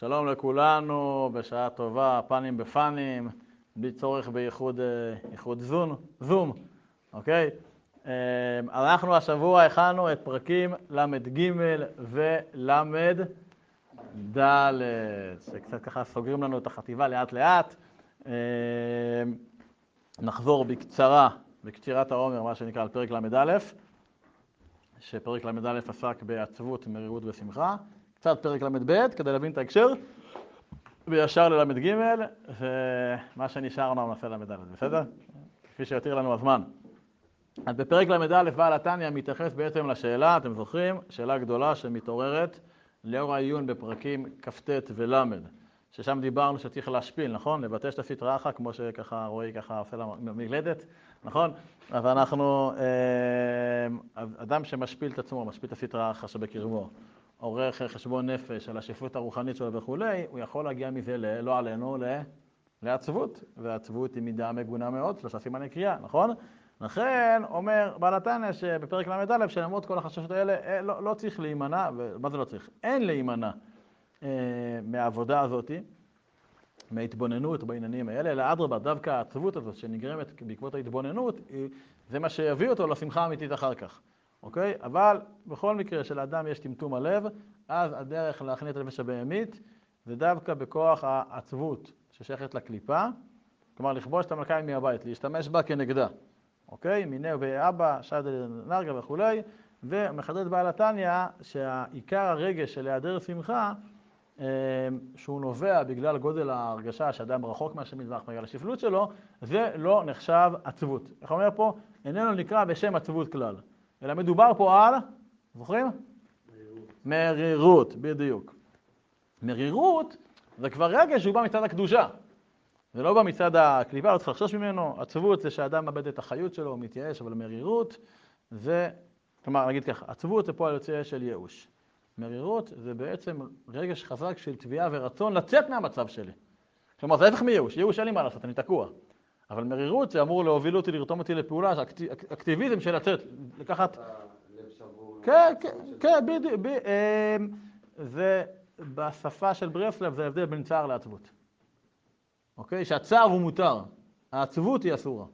שלום לכולנו, בשעה טובה, פנים בפנים, בלי צורך בייחוד זום, אוקיי? אנחנו השבוע הכנו את פרקים למ"ג ולמ"ד, שקצת ככה סוגרים לנו את החטיבה לאט לאט. נחזור בקצירת העומר, מה שנקרא, על פרק למ"א, שפרק למ"א עסק בעצבות, מרירות ושמחה. קצת פרק למ"ב, כדי להבין את ההקשר, וישר ללמ"ג, ומה שנשארנו נעשה למ"ד, בסדר? כפי שיותיר לנו הזמן. אז בפרק למ"א בעל התניא מתייחס בעצם לשאלה, אתם זוכרים? שאלה גדולה שמתעוררת לאור העיון בפרקים כ"ט ולמ"ד, ששם דיברנו שצריך להשפיל, נכון? לבטש את הסטרא אחרא, כמו שככה רועי ככה עושה למקלדת, נכון? אז אנחנו, אדם שמשפיל את עצמו, משפיל את הסטרא אחרא שבקרבו, עורך חשבון נפש על השפלות הרוחנית שלו וכולי, הוא יכול להגיע מזה, לא עלינו, לעצבות. והעצבות היא מידה מגונה מאוד, 3 סימני קריאה, נכון? לכן אומר בעל התניא שבפרק למ"א, שלמרות כל החששות האלה, לא צריך להימנע, ומה זה לא צריך? אין להימנע מהעבודה הזאת, מההתבוננות בעניינים האלה, אלא אדרבה, דווקא העצבות הזאת שנגרמת בעקבות ההתבוננות, זה מה שיביא אותו לשמחה האמיתית אחר כך. אוקיי? אבל בכל מקרה שלאדם יש טמטום הלב, אז הדרך להכניע את הנפש הבהמית זה דווקא בכוח העצבות ששייכת לקליפה, כלומר לכבוש את המלכיים מהבית, להשתמש בה כנגדה. אוקיי? מיניה ואבא, שד נרגה וכולי, ומחדד בעל התניא שהעיקר הרגש של היעדר שמחה, שהוא נובע בגלל גודל ההרגשה שאדם רחוק מהשם יתברך בגלל השפלות שלו, זה לא נחשב עצבות. איך אומר פה? איננו נקרא בשם עצבות כלל. אלא מדובר פה על, זוכרים? מרירות, בדיוק. מרירות זה כבר רגש שהוא בא מצד הקדושה. זה לא בא מצד הקליפה, לא צריך לחשוש ממנו. עצבות זה שהאדם מאבד את החיות שלו, הוא מתייאש, אבל מרירות זה, כלומר, נגיד ככה, עצבות זה פועל יוצא של ייאוש. מרירות זה בעצם רגש חזק של תביעה ורצון לצאת מהמצב שלי. כלומר, זה ההפך מייאוש. ייאוש אין לי מה לעשות, אני תקוע. אבל מרירות זה אמור להוביל אותי, לרתום אותי לפעולה, אקטיביזם של לצאת, לקחת... לב שבור. כן, בדיוק. זה בשפה של ברסלב, זה ההבדל בין צער לעצבות. אוקיי? שהצער הוא מותר, העצבות היא אסורה.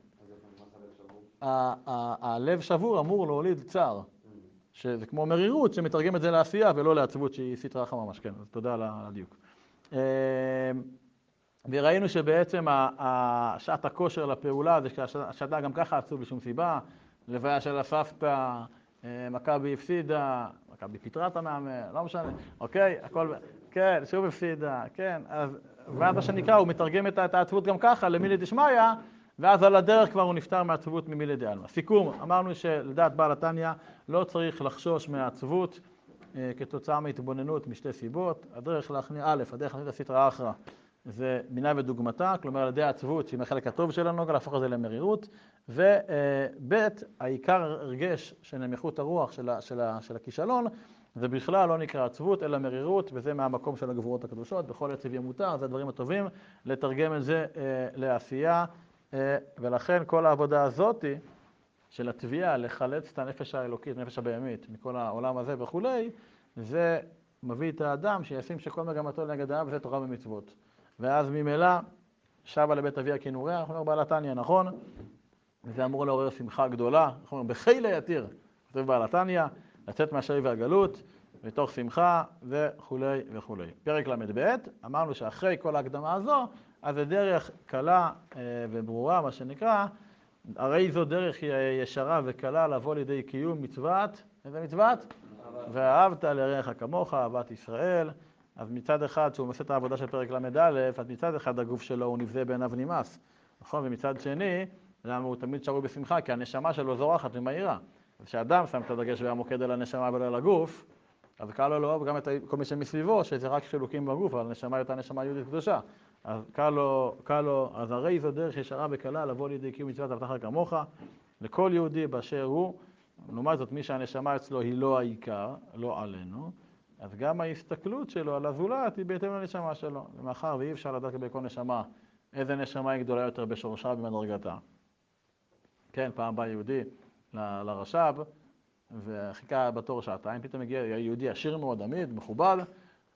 הלב שבור אמור להוליד צער, שזה כמו מרירות שמתרגם את זה לעשייה ולא לעצבות שהיא סטרא אחרא ממש, כן, אז תודה על הדיוק. וראינו שבעצם שעת הכושר לפעולה זה שהשדה גם ככה עצוב בשום סיבה, לוויה של הסבתא, מכבי הפסידה, מכבי פיטרה את המאמן, לא משנה, אוקיי, הכל, כן, שוב הפסידה, כן, אז ואז מה שנקרא, הוא מתרגם את העצבות גם ככה למילי דשמיא, ואז על הדרך כבר הוא נפטר מהעצבות ממילי דעלמא. סיכום, אמרנו שלדעת בעל התניא לא צריך לחשוש מהעצבות כתוצאה מהתבוננות משתי סיבות. הדרך להכניע, הדרך להכניע את הסטרא אחרא זה מינה ודוגמתה, כלומר על ידי העצבות שהיא מהחלק הטוב שלנו, להפוך את זה למרירות, וב' העיקר הרגש של נמיכות הרוח של הכישלון, זה בכלל לא נקרא עצבות אלא מרירות, וזה מהמקום של הגבורות הקדושות, בכל יציב ימותר, זה הדברים הטובים, לתרגם את זה לעשייה, ולכן כל העבודה הזאת של התביעה לחלץ את הנפש האלוקית, הנפש הבהמית, מכל העולם הזה וכולי, זה מביא את האדם שישים שכל מגמתו נגד העם, וזה תורה ומצוות. ואז ממילא שבה לבית אביה כנוריה, אנחנו אומרים בעל התניא, נכון? וזה אמור לעורר שמחה גדולה, אנחנו אומרים בחילה יתיר, כותב בעל התניא, לצאת מהשבי והגלות, מתוך שמחה וכולי וכולי. פרק למ"ב, אמרנו שאחרי כל ההקדמה הזו, אז זה דרך קלה וברורה, מה שנקרא, הרי זו דרך ישרה וקלה לבוא לידי קיום מצוות, איזה מצוות? ואהבת לרעך כמוך, אהבת ישראל. אז מצד אחד, שהוא עושה את העבודה של פרק למ"א, אז מצד אחד הגוף שלו הוא נבזה בעיניו נמאס, נכון? ומצד שני, למה הוא תמיד שרוי בשמחה? כי הנשמה שלו זורחת ומהירה. כשאדם שם את הדגש והמוקד על הנשמה ולא על הגוף, אז קל לו לאהוב גם את כל מי שמסביבו, שזה רק חילוקים בגוף, אבל הנשמה היא אותה נשמה יהודית קדושה. אז קל לו, אז הרי זו דרך ישרה וקלה לבוא לידי קיום מצוות אהבת לרעך כמוך, לכל יהודי באשר הוא. לעומת זאת, מי שהנשמה אצלו היא לא העיקר, לא עלינו, אז גם ההסתכלות שלו על הזולת היא בהתאם לנשמה שלו. ומאחר ואי אפשר לדעת בכל נשמה איזה נשמה היא גדולה יותר בשורשה ובמדרגתה. כן, פעם בא יהודי לרש"ב, וחיכה בתור שעתיים, פתאום הגיע יהודי עשיר מאוד, עמיד, מכובד,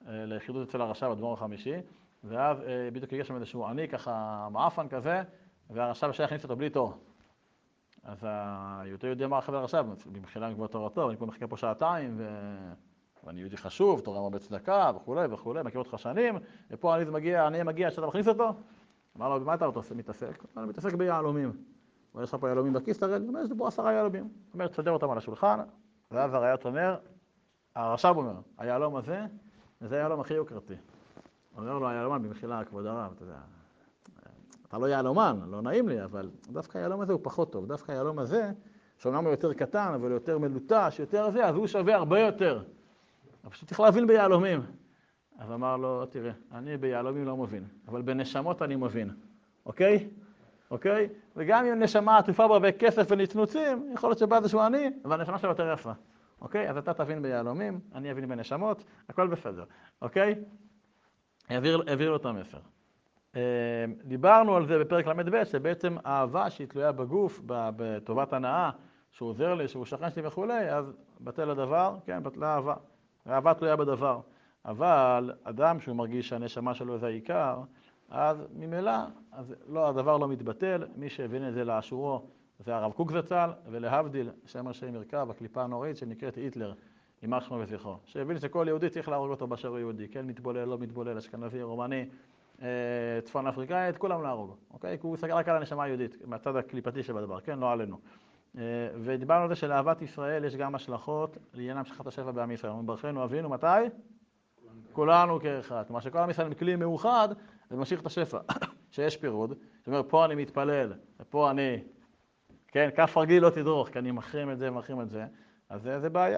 ליחידות אצל הרש"ב, אדמו"ר החמישי, ואז בדיוק הגיע שם איזשהו עני, ככה מעפן כזה, והרש"ב שהיה הכניס אותו בלי תור. אז היהודי יודע מה חבר הרש"ב, במחילה לקבוע תורתו, אני פה מחכה פה שעתיים, ואני יהודי חשוב, תורם הרבה צדקה וכולי וכולי, מכיר אותך שנים, ופה אני מגיע שאתה מכניס אותו? אמר לו, במה אתה מתעסק? אני מתעסק ביהלומים. יש לך פה יהלומים בכיס, תראה לי, יש לי פה 10 יהלומים. זאת אומרת, תסדר אותם על השולחן, ואז הרעיית אומר, הרש"ב אומר, היהלום הזה, זה היהלום הכי יוקרתי. אומר לו, היהלומן, במחילה, כבוד הרב, אתה יודע, אתה לא יהלומן, לא נעים לי, אבל דווקא היהלום הזה הוא פחות טוב. דווקא היהלום הזה, שאומנם הוא יותר קטן, אבל יותר מלוטש, יותר זה, אז הוא שווה הרבה יותר. אבל פשוט צריך להבין ביהלומים. אז אמר לו, תראה, אני ביהלומים לא מבין, אבל בנשמות אני מבין. אוקיי? אוקיי? וגם אם נשמה עטופה בהרבה כסף ונצנוצים, יכול להיות שבא איזשהו עני, אבל הנשמה שלו יותר יפה. אוקיי? אז אתה תבין ביהלומים, אני אבין בנשמות, הכל בסדר. אוקיי? העביר לו את המסר. דיברנו על זה בפרק ל"ב, שבעצם האהבה שהיא תלויה בגוף, בטובת הנאה, שהוא עוזר לי, שהוא שכן שלי וכו', אז בטל הדבר, כן, בטלה האהבה. האהבה תלויה בדבר. אבל אדם שהוא מרגיש שהנשמה שלו זה העיקר, אז ממילא, אז לא, הדבר לא מתבטל. מי שהבין את זה לאשורו זה הרב קוק זצ"ל, ולהבדיל, שם השם ירכב, הקליפה הנוראית שנקראת היטלר, יימח שמו וזכרו. שהבין שכל יהודי צריך להרוג אותו באשר הוא יהודי, כן, מתבולל, לא מתבולל, אשכנזי, רומני, צפון אפריקאי, את כולם להרוג, אוקיי? כי הוא סגר רק על הנשמה היהודית, מהצד הקליפתי שבדבר, כן? לא עלינו. ודיברנו על זה שלאהבת ישראל יש גם השלכות לעניין המשכת השפע בעם ישראל. ברכנו אבינו, מתי? כולנו כאחד. כלומר שכל עם ישראל הם כלי מאוחד, זה ממשיך את השפע. שיש פירוד, זאת אומרת, פה אני מתפלל, ופה אני, כן, כף רגיל לא תדרוך, כי אני מחרים את זה ומחרים את זה, אז זה בעיה.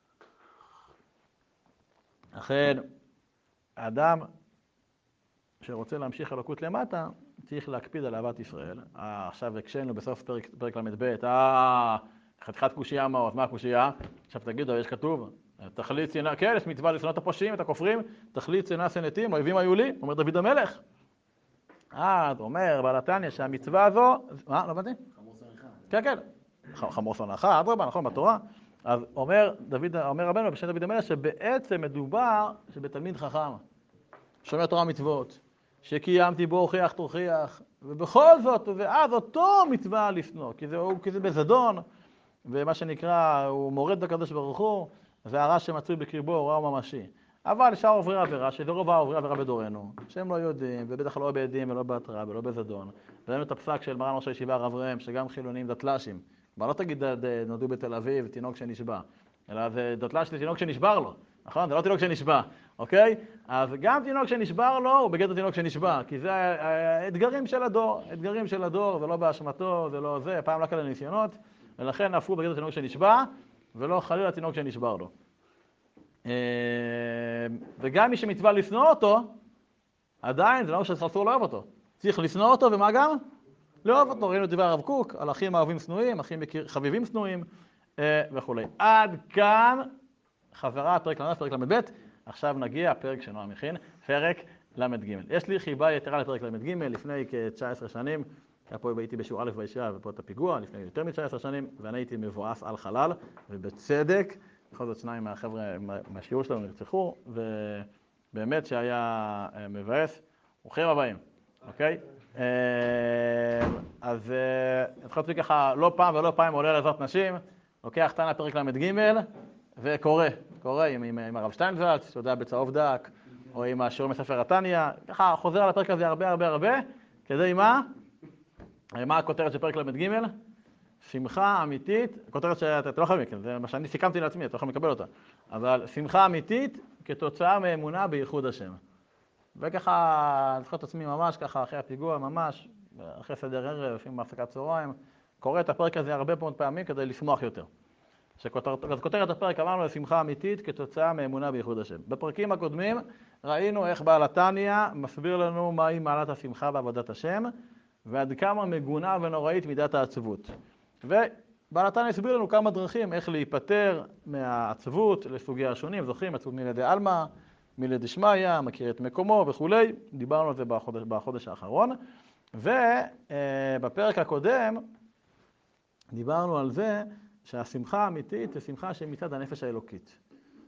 לכן, האדם שרוצה להמשיך אלוקות למטה, צריך להקפיד על אהבת ישראל. עכשיו הקשינו בסוף פרק ל"ב, חתיכת קושייה מאוד, מה הקושייה? עכשיו תגידו, יש כתוב, תכלית שנאה, כן, יש מצווה לשנוא את הפושעים, את הכופרים, תכלית שנאה שנאתים, אויבים היו לי, אומר דוד המלך. אז אומר בעל התניא שהמצווה הזו, מה? לא הבנתי? חמור שונאך. כן, כן, חמור שונאך, אדרבה, נכון, בתורה. אז אומר רבנו בשם דוד המלך שבעצם מדובר שבתלמיד חכם, שומר תורה מצוות, שקיימתי בו הוכיח תוכיח, ובכל זאת, ואז אותו מצווה לשנוא, כי זה בזדון, ומה שנקרא, הוא מורד בקדוש ברוך הוא, והרע שמצוי בקרבו הוא רע ממשי. אבל שאר עוברי עבירה, שזה רוב העוברי עבירה בדורנו, שהם לא יודעים, ובטח לא בעדים ולא בהתראה ולא בזדון. וראינו את הפסק של מרן ראש הישיבה הרב ראם, שגם חילונים דתל"שים. כבר לא תגיד נולדו בתל אביב, תינוק שנשבע, אלא זה דתל"ש לתינוק שנשבר לו, נכון? זה לא תינוק שנשבע, אוקיי? אז גם תינוק שנשבר לו הוא בגדר תינוק שנשבע, כי זה האתגרים של הדור, אתגרים של הדור, זה לא באשמתו, זה לא זה, פעם לא כאלה ניסיונות, ולכן הפכו בגדר תינוק שנשבע, ולא חלילה תינוק שנשבר לו. וגם מי שמצווה לשנוא אותו, עדיין זה לא שאסור לאהוב אותו. צריך לשנוא אותו, ומה גם? לאהוב אותו. ראינו את דבר הרב קוק, על אחים אהובים שנואים, אחים חביבים שנואים, וכו'. עד כאן חזרה, פרק ל"ב, פרק ל"ב. עכשיו נגיע, פרק שנועם מכין, פרק ל"ג. יש לי חיבה יתרה לפרק ל"ג, לפני כ-19 שנים, פה הייתי בשיעור א' בישיבה, ופה את הפיגוע, לפני יותר מ-19 שנים, ואני הייתי מבואס על חלל, ובצדק, בכל זאת שניים מהחבר'ה מהשיעור שלנו נרצחו, ובאמת שהיה מבאס. ברוכים הבאים, אוקיי? אז התחלתי ככה לא פעם ולא פעם עולה לעזרת נשים, לוקח תנא פרק ל"ג וקורא עם הרב שטיינזלץ, שיודע בצהוב דק, או עם השיעור מספר התניא, ככה חוזר על הפרק הזה הרבה, כדי מה? מה הכותרת של פרק ל"ג? שמחה אמיתית, כותרת שאתה לא חייב מכן, זה מה שאני סיכמתי לעצמי, אתה לא יכול לקבל אותה, אבל שמחה אמיתית כתוצאה מאמונה בייחוד השם. וככה, אני זוכר את עצמי ממש ככה, אחרי הפיגוע, ממש, אחרי סדר ערב, לפעמים בהפסקת צהריים, קורא את הפרק הזה הרבה מאוד פעמים כדי לשמוח יותר. אז כותרת הפרק אמרנו, שמחה אמיתית כתוצאה מאמונה בייחוד השם. בפרקים הקודמים ראינו איך בעל התניא מסביר לנו מהי מעלת השמחה בעבודת השם, ועד כמה מגונה ונוראית מידת העצבות. ובעל התניא הסביר לנו כמה דרכים איך להיפטר מהעצבות לסוגי השונים, זוכרים, עצבות מילדי עלמא, מילדי שמיא, מכיר את מקומו וכולי, דיברנו על זה בחודש האחרון. ובפרק הקודם דיברנו על זה שהשמחה האמיתית זה שמחה שמצד הנפש האלוקית.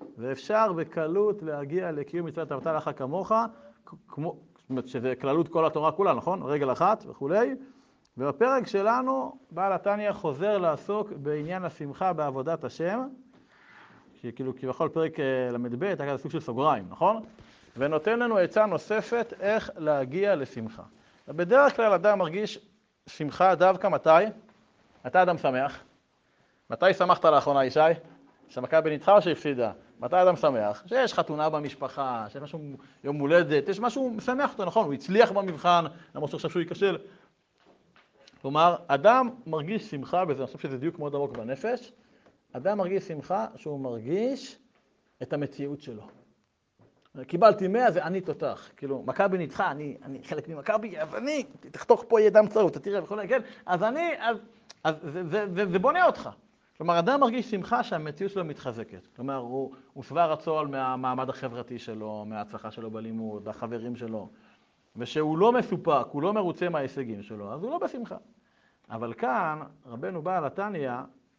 ואפשר בקלות להגיע לקיום מצוות אהבת לך כמוך, כמו, זאת אומרת שזה כללות כל התורה כולה, נכון? רגל אחת וכולי. ובפרק שלנו בעל התניא חוזר לעסוק בעניין השמחה בעבודת השם, שכאילו כביכול פרק למ"ב, היה כזה סוג של סוגריים, נכון? ונותן לנו עצה נוספת איך להגיע לשמחה. בדרך כלל אדם מרגיש שמחה דווקא מתי? מתי אדם שמח? מתי שמחת לאחרונה, ישי? שמכבי ניצחה או שהפסידה? מתי אדם שמח? שיש חתונה במשפחה, שיש משהו יום הולדת, יש משהו משמח אותו, נכון? הוא הצליח במבחן, למרות שעכשיו שהוא ייכשל. כלומר, אדם מרגיש שמחה, וזה אני חושב שזה דיוק מאוד עמוק בנפש, אדם מרגיש שמחה שהוא מרגיש את המציאות שלו. קיבלתי 100 ואני תותח. כאילו, מכבי ניצחה, אני חלק ממכבי, אז אני, תחתוך פה יהיה דם צהוב, אתה תראה וכו', כן? אז זה בונה אותך. כלומר, אדם מרגיש שמחה שהמציאות שלו מתחזקת. כלומר, הוא שבע רצון מהמעמד החברתי שלו, מההצלחה שלו בלימוד, החברים שלו, ושהוא לא מסופק, הוא לא מרוצה מההישגים שלו, אז הוא לא בשמחה. אבל כאן, רבנו בעל התניא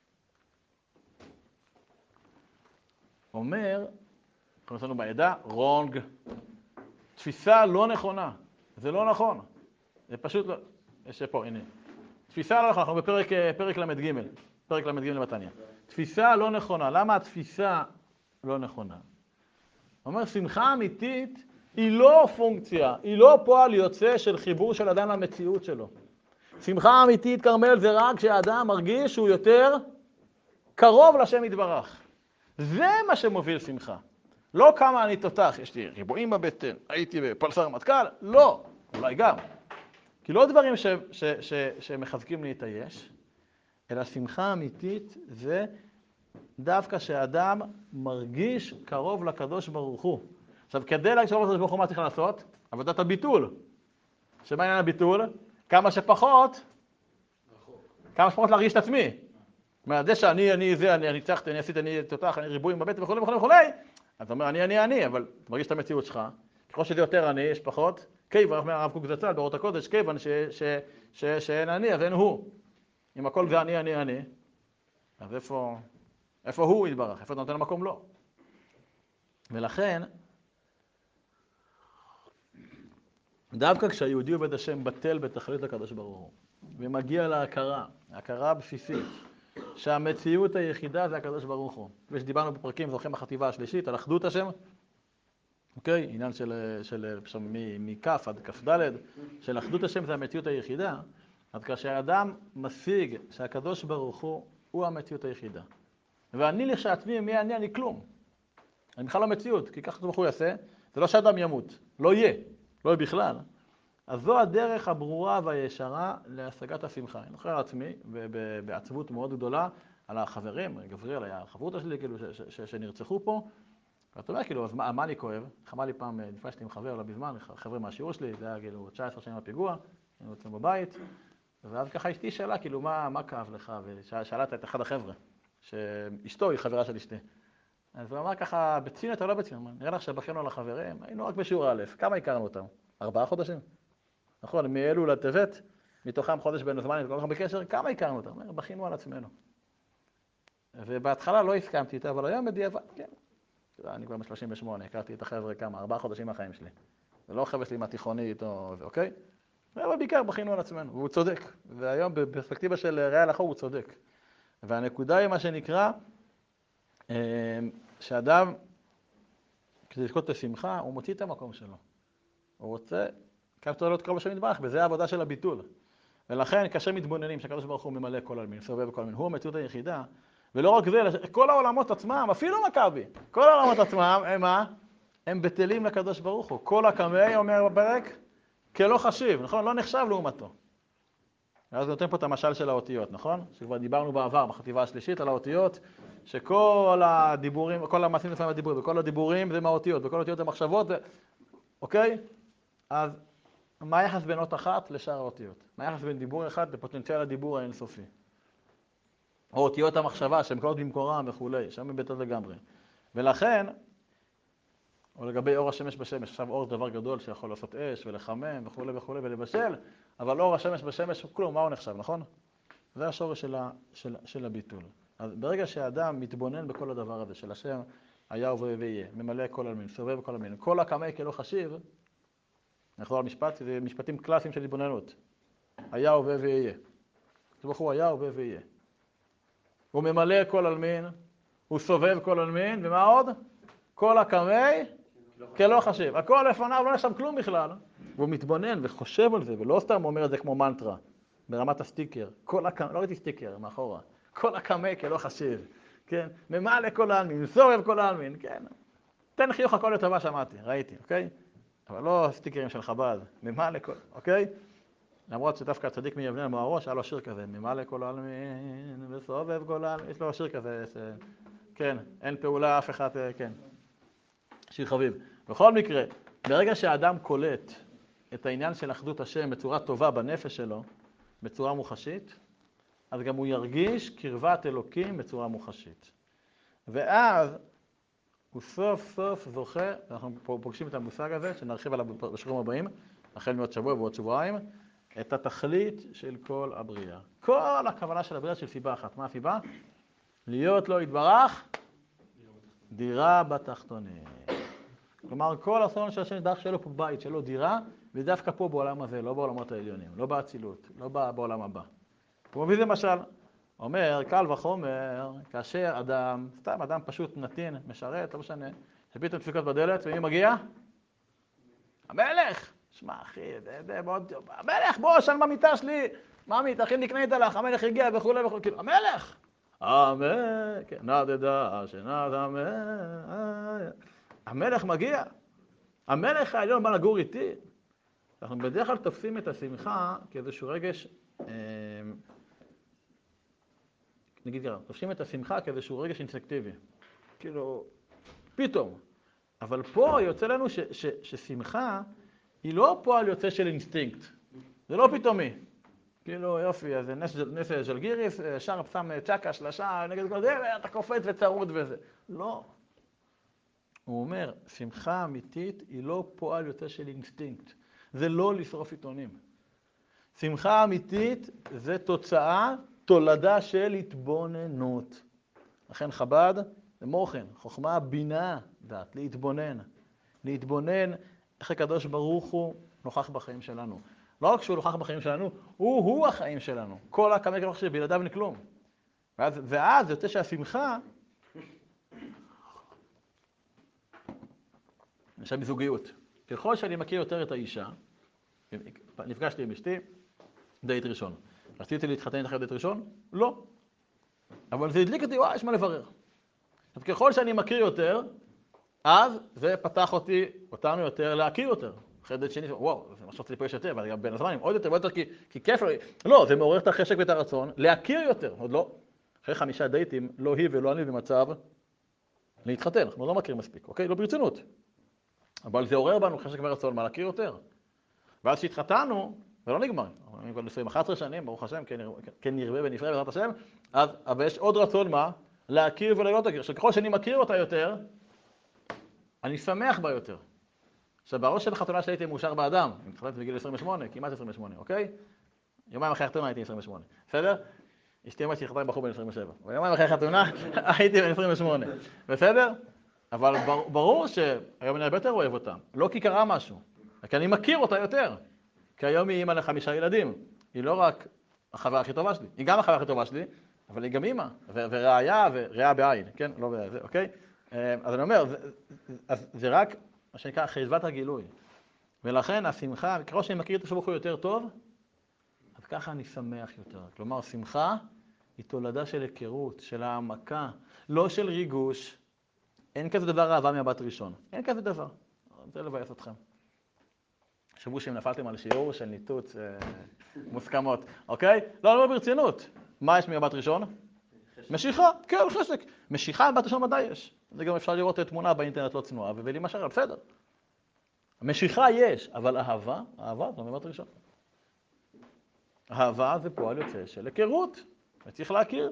אומר, אנחנו נעשינו בעדה, wrong, תפיסה לא נכונה, זה לא נכון, זה פשוט לא, יש פה, הנה, תפיסה לא נכונה, אנחנו בפרק למ"ג, פרק למ"ג בתניא. תפיסה לא נכונה, למה התפיסה לא נכונה? הוא אומר, שמחה אמיתית היא לא פונקציה, היא לא פועל יוצא של חיבור של אדם למציאות שלו. שמחה אמיתית, כרמל, זה רק כשהאדם מרגיש שהוא יותר קרוב לשם יתברך. זה מה שמוביל שמחה. לא כמה אני תותח, יש לי ריבועים בבטן, הייתי בפלסר מטכ"ל, לא, אולי גם. כי לא דברים שמחזקים לי את היש, אלא שמחה אמיתית זה דווקא שהאדם מרגיש קרוב לקדוש ברוך הוא. עכשיו, כדי להרגיש קרוב לקדוש ברוך הוא, מה צריך לעשות? עבודת הביטול. שמה עניין הביטול? כמה שפחות להרגיש את עצמי. זאת אומרת, זה שאני ניצחתי, אני עשיתי, אני תותח, אני ריבועים בבטן וכו' וכו' וכו'. אז אתה אומר, אני, אבל אתה מרגיש את המציאות שלך. ככל שזה יותר אני, יש פחות. כיוון, אומר הרב קוק זצ"ל, באורות הקודש, כיוון שאין אני, אז אין הוא. אם הכל זה אני, אז איפה הוא יתברך? איפה אתה נותן למקום לא? ולכן, דווקא כשהיהודי עובד השם בטל בתכלית לקדוש ברוך הוא, ומגיע להכרה, ההכרה הבסיסית, שהמציאות היחידה זה הקדוש ברוך הוא. ושדיברנו בפרקים, זוכרים בחטיבה השלישית, על אחדות השם, אוקיי? עניין של מכף עד כף ד', של אחדות השם זה המציאות היחידה, אז כאשר האדם משיג שהקדוש ברוך הוא המציאות היחידה. ואני לשעצמי, מי אני כלום. אני בכלל לא מציאות, כי ככה ברוך הוא יעשה, זה לא שאדם ימות, לא יהיה בכלל. אז זו הדרך הברורה והישרה להשגת השמחה. אני זוכר עצמי, בעצבות מאוד גדולה, על החברים, גבריאל היה החברות שלי, כאילו, שנרצחו פה, ואתה אומר, כאילו, אז מה אני כואב? חמה לי פעם, נפגשתי עם חבר, לא בזמן, חבר'ה מהשיעור שלי, זה היה כאילו 19 שנים בפיגוע, היינו אצלנו בבית, ואז ככה אשתי שאלה, כאילו, מה כאב לך? ושאלה את אחד החבר'ה, שאשתו היא חברה של אשתי. אז הוא אמר ככה, בציניות או לא בציניות, נראה לך שבכינו על החברים, היינו רק בשיעור א', כמה הכרנו אותם? 4 חודשים. נכון, מאלול עד טבת, מתוכם חודש בין הזמן, כל כך בקשר, כמה הכרנו אותם? בכינו על עצמנו. ובהתחלה לא הסכמתי איתה, אבל היום בדיעבד, כן. אני כבר ב-38, הכרתי את החבר'ה כמה, 4 חודשים מהחיים שלי. זה לא חבר'ה שלי מהתיכונית או זה, אוקיי? אבל בעיקר בכינו על עצמנו, והוא צודק. והיום בפרספקטיבה של ראייה לאחור הוא צודק. והנקודה היא מה שנקרא, שאדם, כדי לזכות את השמחה, הוא מוציא את המקום שלו. הוא רוצה, כך צריך להיות כל בשם יתברך, וזה העבודה של הביטול. ולכן, כאשר מתבוננים שהקדוש ברוך הוא ממלא כל העלמין, סובב כל העלמין, הוא המציאות היחידה, ולא רק זה, כל העולמות עצמם, אפילו מכבי, כל העולמות עצמם, הם מה? הם בטלים לקדוש ברוך הוא. כל הקמאי אומר בפרק, כלא חשיב, נכון? לא נחשב לעומתו. אז נותן פה את המשל של האותיות, נכון? שכבר דיברנו בעבר, בחטיבה השלישית, על האותיות, שכל הדיבורים, כל המעשים לפעמים הדיבורים, וכל הדיבורים זה מהאותיות, וכל האותיות זה מחשבות, אוקיי? אז מה היחס בין אות אחת לשאר האותיות? מה היחס בין דיבור אחד לפוטנציאל הדיבור האינסופי? או אותיות המחשבה שהן קולות במקורם וכולי, שם הם ביטל לגמרי. ולכן, או לגבי אור השמש בשמש, עכשיו אור זה דבר גדול שיכול לעשות אש ולחמם וכולי וכולי ולבשל, אבל אור השמש בשמש כלום, מה הוא נחשב, נכון? זה השורש של הביטול. אז ברגע שהאדם מתבונן בכל הדבר הזה של השם, היה הווה ויהיה, ממלא כל עלמין, סובב כל עלמין. כל הקמא כלא חשיב, נחזור על משפט, זה משפטים קלאסיים של התבוננות. היה הווה ויהיה. ברוך הוא היה הווה ויהיה. הוא ממלא כל עלמין, הוא סובב כל עלמין, ומה עוד? כל הקמא כלא חשיב. הכל לפניו, לא נחשב כלום בכלל. והוא מתבונן וחושב על זה, ולא סתם אומר את זה כמו מנטרה, ברמת הסטיקר. כל הקמא, לא ראיתי סטיקר, מאחורה. כל הקמא כלא חשיב. כן? ממלא כל העלמין, סובב כל העלמין, כן? תן חיוך הכל לטובה שמעתי, ראיתי, אוקיי? אבל לא סטיקרים של חב"ד, ממלא כל, אוקיי? למרות שדווקא הצדיק מיבנאל מהראש, היה לו שיר כזה, ממלא כל העלמין וסובב כל העלמין, יש לו שיר כזה, כן, אין פעולה אף אחד, כן. שיר חביב. בכל מקרה, ברגע שהאדם קולט את העניין של אחדות השם בצורה טובה בנפש שלו, בצורה מוחשית, אז גם הוא ירגיש קרבת אלוקים בצורה מוחשית. ואז הוא סוף סוף זוכה, אנחנו פוגשים את המושג הזה, שנרחיב עליו בשיעורים הבאים, החל מעוד שבוע ועוד שבועיים, את התכלית של כל הבריאה. כל הכוונה של הבריאה של סיבה אחת. מה הסיבה? להיות לו יתברך דירה בתחתונים. כלומר, כל אסון של השם דרך שלו פה בית, שלו דירה, ודווקא פה בעולם הזה, לא בעולמות העליונים, לא באצילות, לא בעולם הבא. הוא מביא זה משל, אומר, קל וחומר, כאשר אדם, סתם אדם פשוט נתין, משרת, לא משנה, שפתאום דפיקות בדלת, ומי מגיע? המלך! שמע, אחי, זה מאוד טוב. המלך, בוא, שם במיטה שלי. ממי, תכין לי קנית לך, המלך הגיע וכו' וכו'. כאילו, המלך! המלך, נדדה, שנד המלך. המלך מגיע. המלך העליון בא לגור איתי. אנחנו בדרך כלל תופסים את השמחה כאיזשהו רגש, נגיד ככה, תופסים את השמחה כאיזשהו רגש אינסטינקטיבי. כאילו, פתאום. אבל פה יוצא לנו ששמחה היא לא פועל יוצא של אינסטינקט. זה לא פתאומי. כאילו, יופי, אז נס של גיריס, שר שם צ'קה, שלשה, נגד כל זה, אתה קופץ וצרוד וזה. לא. הוא אומר, שמחה אמיתית היא לא פועל יוצא של אינסטינקט. זה לא לשרוף עיתונים. שמחה אמיתית זה תוצאה, תולדה של התבוננות. לכן חב"ד, מוחן, חוכמה, בינה, דעת, להתבונן. להתבונן איך הקדוש ברוך הוא נוכח בחיים שלנו. לא רק שהוא נוכח בחיים שלנו, הוא החיים שלנו. כל הקמא כלא חשיב, בלעדיו אין כלום. ואז יוצא שהשמחה, יש בזוגיות. ככל שאני מכיר יותר את האישה, נפגשתי עם אשתי, דייט ראשון. רציתי להתחתן אחרי דייט ראשון? לא. אבל זה הדליק אותי, יש מה לברר. אז ככל שאני מכיר יותר, אז זה פתח אותנו יותר להכיר יותר. אחרי דייט שני, וואו, זה מה שרציתי פה יש יותר, אבל גם בין הזמנים עוד יותר, כי כיף לו. לא, זה מעורר את החשק ואת הרצון, להכיר יותר, עוד לא. אחרי 5 דייטים, לא היא ולא אני במצב להתחתן, אנחנו לא מכירים מספיק, אוקיי? לא ברצינות. אבל זה עורר בנו חשק ורצון, מה להכיר יותר. ואז שהתחתנו, זה לא נגמר. אנחנו כבר נשואים 11 שנים, ברוך השם, כן נרבה ונפרע בעזרת השם, אבל יש עוד רצון מה? להכיר ולראות אותה. שככל שאני מכיר אותה יותר, אני שמח בה יותר. עכשיו, בראש של החתונה שהייתי מאושר באדם, אני התחתנתי בגיל 28, כמעט 28, אוקיי? יומיים אחרי החתונה הייתי 28, בסדר? אשתי אומרת שהתחתנתי בחור בן 27, ויומיים אחרי החתונה הייתי בן 28, בסדר? אבל ברור שהיום אני הרבה יותר אוהב אותה, לא כי קרה משהו, כי אני מכיר אותה יותר. כי היום היא אימא ל5 ילדים, היא לא רק החברה הכי טובה שלי, היא גם החברה הכי טובה שלי, אבל היא גם אימא, ורעיה בעין, כן? לא בזה, אוקיי? אז אני אומר, זה רק מה שנקרא חדוות הגילוי. ולכן השמחה, ככל שאני מכיר את השם ברוך הוא יותר טוב, אז ככה אני שמח יותר. כלומר, שמחה היא תולדה של היכרות, של העמקה, לא של ריגוש. אין כזה דבר אהבה מהבת ראשון. אין כזה דבר. אני רוצה לבייס אתכם. חשבו שאם נפלתם על שיעור של ניתוץ מוסכמות, אוקיי? לא ברצינות. מה יש מהבת ראשון? משיכה, כן, חשק. משיכה מהבת ראשון מדי יש. זה גם אפשר לראות תמונה באינטרנט לא צנועה, ולהימשך, בסדר. משיכה יש, אבל אהבה זה מהבת ראשון. אהבה זה פועל יוצא של היכרות, וצריך להכיר.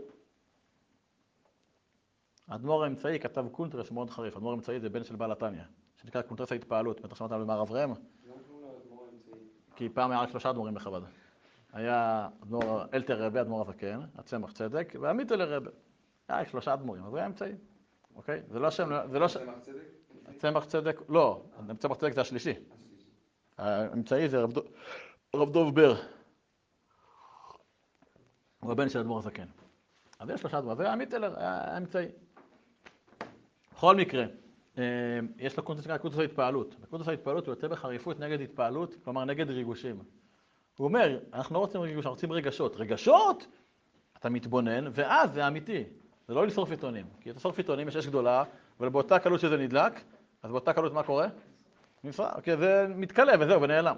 האדמו"ר האמצעי כתב קונטרס מאוד חריף. האדמו"ר האמצעי זה בן של בעל התניא, שנקרא קונטרס ההתפעלות. בטח שמעת על מה הרב ראם? כי פעם היה רק 3 אדמו"רים בחב"ד. היה אדמו"ר אלתר רבי, אדמו"ר הזקן, הצמח צדק, והמיטל רבי. היה 3 אדמו"רים, אז הוא היה אמצעי. אוקיי? זה לא השם, זה לא... צמח צדק? לא, צמח צדק זה השלישי. האמצעי זה רב דוב בר. הוא הבן של אדמו"ר הזקן. אז יש 3 דברים, זה המיטלר, האמצעי. בכל מקרה, יש לו קונטקסט ההתפעלות. בקונטקסט ההתפעלות הוא יוצא בחריפות נגד התפעלות, כלומר נגד ריגושים. הוא אומר, אנחנו לא רוצים ריגוש, אנחנו רוצים רגשות. רגשות, אתה מתבונן, ואז זה אמיתי. זה לא לשרוף עיתונים. כי אתה שרוף עיתונים, יש אש גדולה, אבל באותה קלות שזה נדלק, אז באותה קלות מה קורה? כי זה מתקלה וזהו, ונעלם.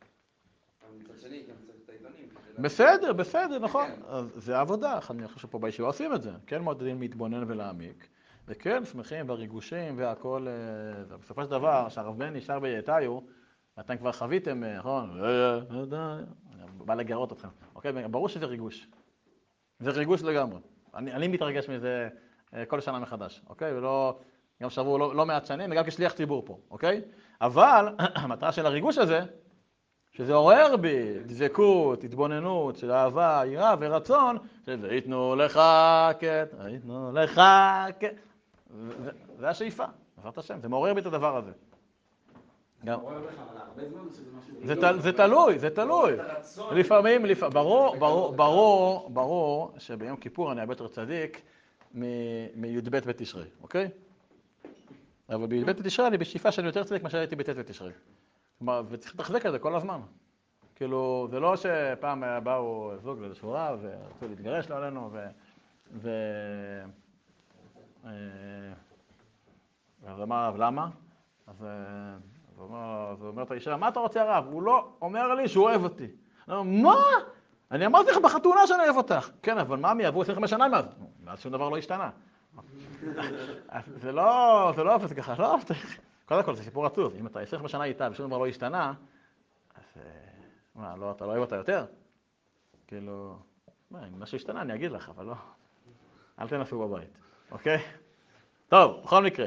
בסדר, נכון. זה עבודה, אני חושב שפה בישיבה עושים את זה. כן מעודדים להתבונן ולהעמיק, וכן שמחים והריגושים והכל. בסופו של דבר, שהרב בן נשאר ביתיו, אתם כבר חוויתם, נכון? בא לגרות אתכם. אוקיי, ברור שזה ריגוש. זה ריגוש לגמרי. אני מתרגש מזה כל שנה מחדש, אוקיי? ולא, גם שבוע לא מעט שנים, וגם כשליח ציבור פה, אוקיי? אבל המטרה של הריגוש הזה, שזה עורר בי דבקות, התבוננות של אהבה, יראה ורצון, שזה ייתנו לך קט, ייתנו לך קט. זה השאיפה, בעזרת השם, זה מעורר בי את הדבר הזה. זה תלוי. לפעמים, ברור שביום כיפור אני הרבה יותר צדיק מי"ב בתשרי, אוקיי? אבל בי"ב בתשרי אני בשאיפה שאני יותר צדיק מאשר הייתי בט' בתשרי. כלומר, וצריך לתחזק את זה כל הזמן. כאילו, זה לא שפעם באו זוג לשבורה ורצו להתגרש לא עלינו, אז אמר הרב, למה? אז אומרת האישה, מה אתה רוצה הרב? הוא לא אומר לי שהוא אוהב אותי. מה? אני אמרתי לך בחתונה שאני אוהב אותך. כן, אבל מאמי, עברו 25 שנה מאז. מאז שום דבר לא השתנה. זה לא עובד ככה, לא עובד. קודם כל, זה סיפור עצוב. אם אתה 25 שנה איתה ושום דבר לא השתנה, אז מה, אתה לא אוהב אותה יותר? כאילו, אם משהו השתנה אני אגיד לך, אבל לא. אל תנסו בבית, אוקיי? טוב, בכל מקרה.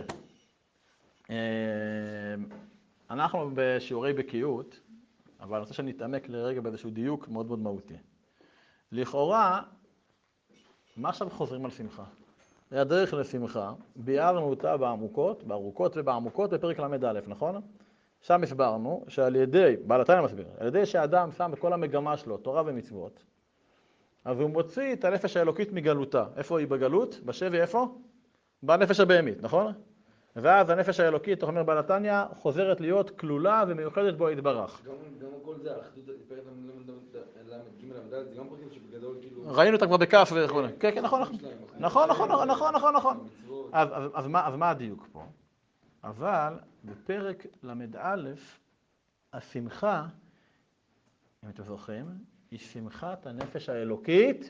אנחנו בשיעורי בקיאות, אבל אני רוצה שנתעמק לרגע באיזשהו דיוק מאוד מאוד מהותי. לכאורה, מה עכשיו חוזרים על שמחה? הדרך לשמחה, ביארנו אותה בארוכות ובעמוקות בפרק ל"א, נכון? שם הסברנו שעל ידי, בעל התניא מסביר, על ידי שאדם שם את כל המגמה שלו, תורה ומצוות, אז הוא מוציא את הנפש האלוקית מגלותה. איפה היא בגלות? בשבי איפה? בנפש הבהמית, נכון? ואז הנפש האלוקית, תוך אומר בעל התניא, חוזרת להיות כלולה ומיוחדת בו יתברך. גם כל זה, האחדות, פרק ל"ג, זה גם פרקים שבגדול כאילו... ראינו אותה כבר בכף וכו'. כן, נכון. אז מה הדיוק פה? אבל בפרק ל"א, השמחה, אם אתם זוכרים, היא שמחת הנפש האלוקית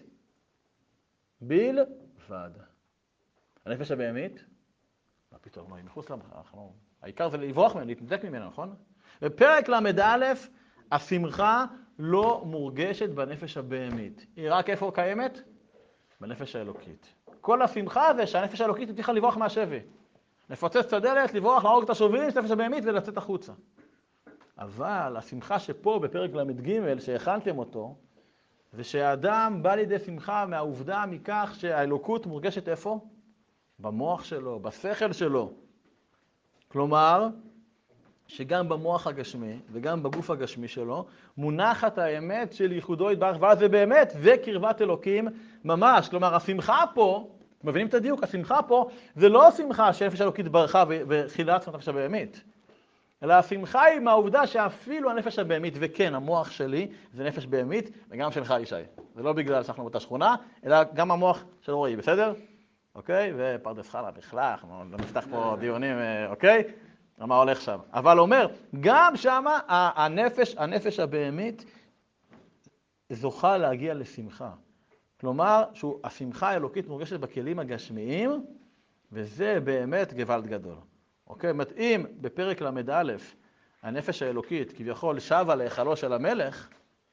בלבד. הנפש הבהמית, מה פתאום, היא מחוץ למחה, העיקר זה לברוח ממנה, להתנתק ממנה, נכון? בפרק ל"א, השמחה לא מורגשת בנפש הבהמית. היא רק איפה קיימת? בנפש האלוקית. כל השמחה זה שהנפש האלוקית צריכה לברוח מהשבי. לפוצץ את הדלת, לברוח, להרוג את השובים, את הנפש הבהמית ולצאת החוצה. אבל השמחה שפה בפרק ל"ג, שהכנתם אותו, זה שהאדם בא לידי שמחה מהעובדה מכך שהאלוקות מורגשת איפה? במוח שלו, בשכל שלו. כלומר, שגם במוח הגשמי וגם בגוף הגשמי שלו מונחת האמת של ייחודו יתברך, ואז זה באמת, זה קרבת אלוקים ממש. כלומר, השמחה פה, מבינים את הדיוק, השמחה פה זה לא השמחה שהנפש האלוקית ברכה וחילצה את הנפש הבהמית, אלא השמחה היא מהעובדה שאפילו הנפש הבהמית, וכן, המוח שלי זה נפש בהמית, וגם שלך ישי. זה לא בגלל שאנחנו באותה שכונה, אלא גם המוח של רועי, בסדר? אוקיי? ופרדס חנה בכלל, אנחנו לא נפתח פה דיונים, אוקיי? מה הולך שם. אבל אומר, גם שם הנפש הבהמית זוכה להגיע לשמחה. כלומר, השמחה האלוקית מורגשת בכלים הגשמיים, וזה באמת גוואלד גדול. אוקיי? מתאים בפרק ל"א, הנפש האלוקית כביכול שבה להיכלו של המלך,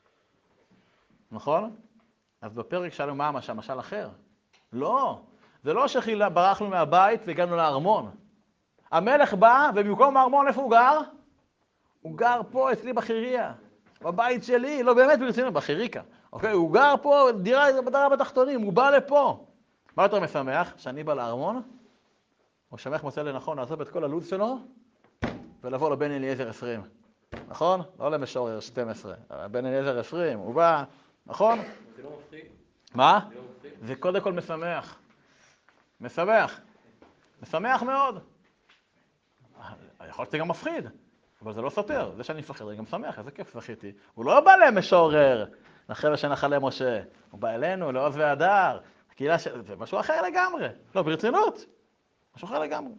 נכון? אז בפרק שלנו מה המשל אחר? לא, זה לא שברחנו מהבית והגענו לארמון. המלך בא, ובמקום הארמון איפה הוא גר? הוא גר פה אצלי בחירייה, בבית שלי, לא באמת ברצינות, בחיריקה. אוקיי? הוא גר פה, דירה בדרה בתחתונים, הוא בא לפה. מה יותר משמח? שאני בא לארמון? או שמח מוצא לנכון לעזוב את כל הלו"ז שלו ולבוא לבן אליעזר 20. נכון? לא למשורר 12. בן אליעזר 20, הוא בא, נכון? זה לא מפחיד? מה? זה לא מפחיד? זה קודם כל משמח. משמח. משמח מאוד. יכול להיות גם מפחיד, אבל זה לא סותר. זה שאני מפחד, אני גם שמח, איזה כיף זכיתי. הוא לא בא למשורר, לחבר'ה שנחלי משה. הוא בא אלינו, לעוז והדר. הקהילה זה משהו אחר לגמרי. לא, ברצינות. משהו אחר לגמרי.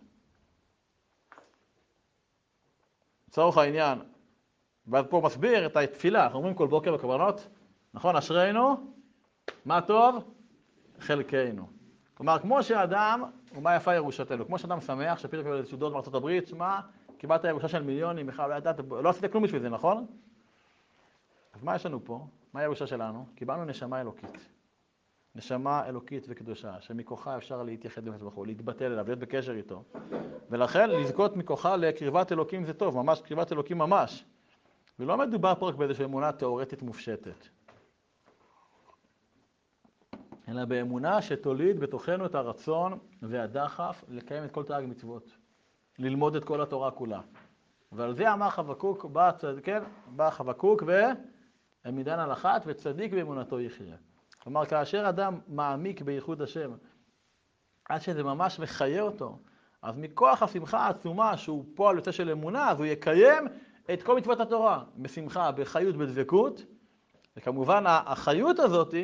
לצורך העניין, ואז פה הוא מסביר את התפילה. אנחנו אומרים כל בוקר בקורבנות, נכון? אשרינו, מה טוב? חלקנו. כלומר, כמו שאדם, ומה יפה ירושתנו, כמו שאדם שמח, שפתאום קיבל איזשהו דוד מארצות הברית, שמע, קיבלת ירושה של מיליונים, בכלל לא ידעת, לא עשית כלום בשביל זה, נכון? אז מה יש לנו פה? מה הירושה שלנו? קיבלנו נשמה אלוקית. נשמה אלוקית וקדושה, שמכוחה אפשר להתייחד עם עצמך, להתבטל אליו, להיות בקשר איתו. ולכן, לזכות מכוחה לקרבת אלוקים זה טוב, ממש קרבת אלוקים ממש. ולא מדובר פה רק באיזושהי אמונה תיאורטית מופשטת. אלא באמונה שתוליד בתוכנו את הרצון והדחף לקיים את כל תרי"ג מצוות. ללמוד את כל התורה כולה. ועל זה אמר חבקוק, בא חבקוק והעמידן על אחת וצדיק באמונתו יחיה. כלומר, כאשר אדם מעמיק בייחוד השם, עד שזה ממש מחיה אותו, אז מכוח השמחה העצומה שהוא פועל יוצא של אמונה, אז הוא יקיים את כל מצוות התורה, בשמחה, בחיות, בדבקות, וכמובן החיות הזאת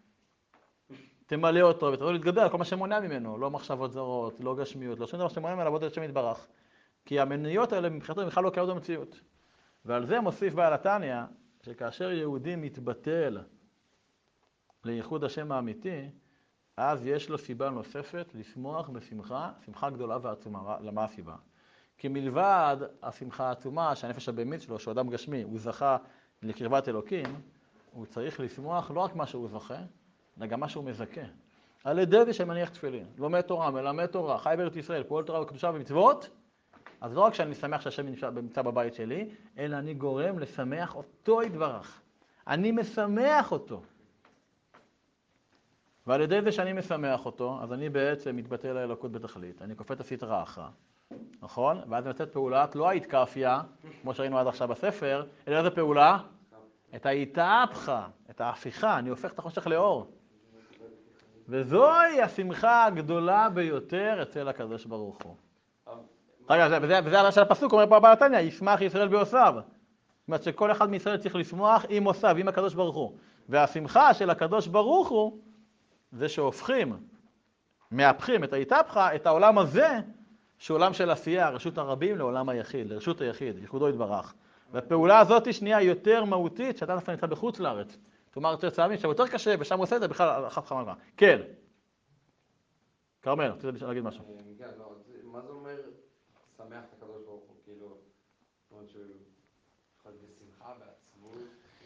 תמלא אותו ותתחיל להתגבר על כל מה שמונע ממנו, לא מחשבות זרות, לא גשמיות, לא שום דבר שמונע ממנו לעבוד את השם יתברך. כי המניות האלה מבחינתו בכלל לא קיימות במציאות. ועל זה מוסיף בעל התניא, שכאשר יהודי מתבטל לייחוד השם האמיתי, אז יש לו סיבה נוספת לשמוח בשמחה, שמחה גדולה ועצומה. למה הסיבה? כי מלבד השמחה העצומה, שהנפש הבהמית שלו, שהוא אדם גשמי, הוא זכה לקרבת אלוקים, הוא צריך לשמוח לא רק מה שהוא זוכה, אלא גם מה שהוא מזכה. על ידי זה שמניח תפילין, לומד תורה, מלמד תורה, חי בארץ ישראל, פועל תורה וקדושה ומצוות, אז לא רק שאני שמח שהשם נמצא בבית שלי, אלא אני גורם לשמח אותו יתברך. אני משמח אותו. ועל ידי זה שאני משמח אותו, אז אני בעצם מתבטא לאלוקות בתכלית. אני כופה את הסטרא אחרא, נכון? ואז אני נותנת פעולת לא ההתקפיה, כמו שראינו עד עכשיו בספר, אלא איזה פעולה? את ההתהפכה, את ההפיכה, אני הופך את החושך לאור. וזוהי השמחה הגדולה ביותר אצל הקדוש ברוך הוא. רגע, וזה הרעש של הפסוק, אומר פה בעל התניא, ישמח ישראל בעושיו. זאת אומרת שכל אחד מישראל צריך לשמוח עם עושיו, עם הקדוש ברוך הוא. והשמחה של הקדוש ברוך הוא, זה שהופכים, מהפכים את ההתהפכה, את העולם הזה, שהוא עולם של עשייה, רשות הרבים לעולם היחיד, לרשות היחיד, ייחודו יתברך. והפעולה הזאת היא שנייה יותר מהותית, שאתה נפל נמצא בחוץ לארץ. כלומר, צריך להבין שיותר קשה, ושם עושה את זה בכלל אחת חממה. כן. כרמל, רוצה להגיד משהו. כן, לא, מה זה אומר שמח את הקדוש ברוך הוא? כאילו, זאת אומרת שהוא יכול בשמחה, בעצבות?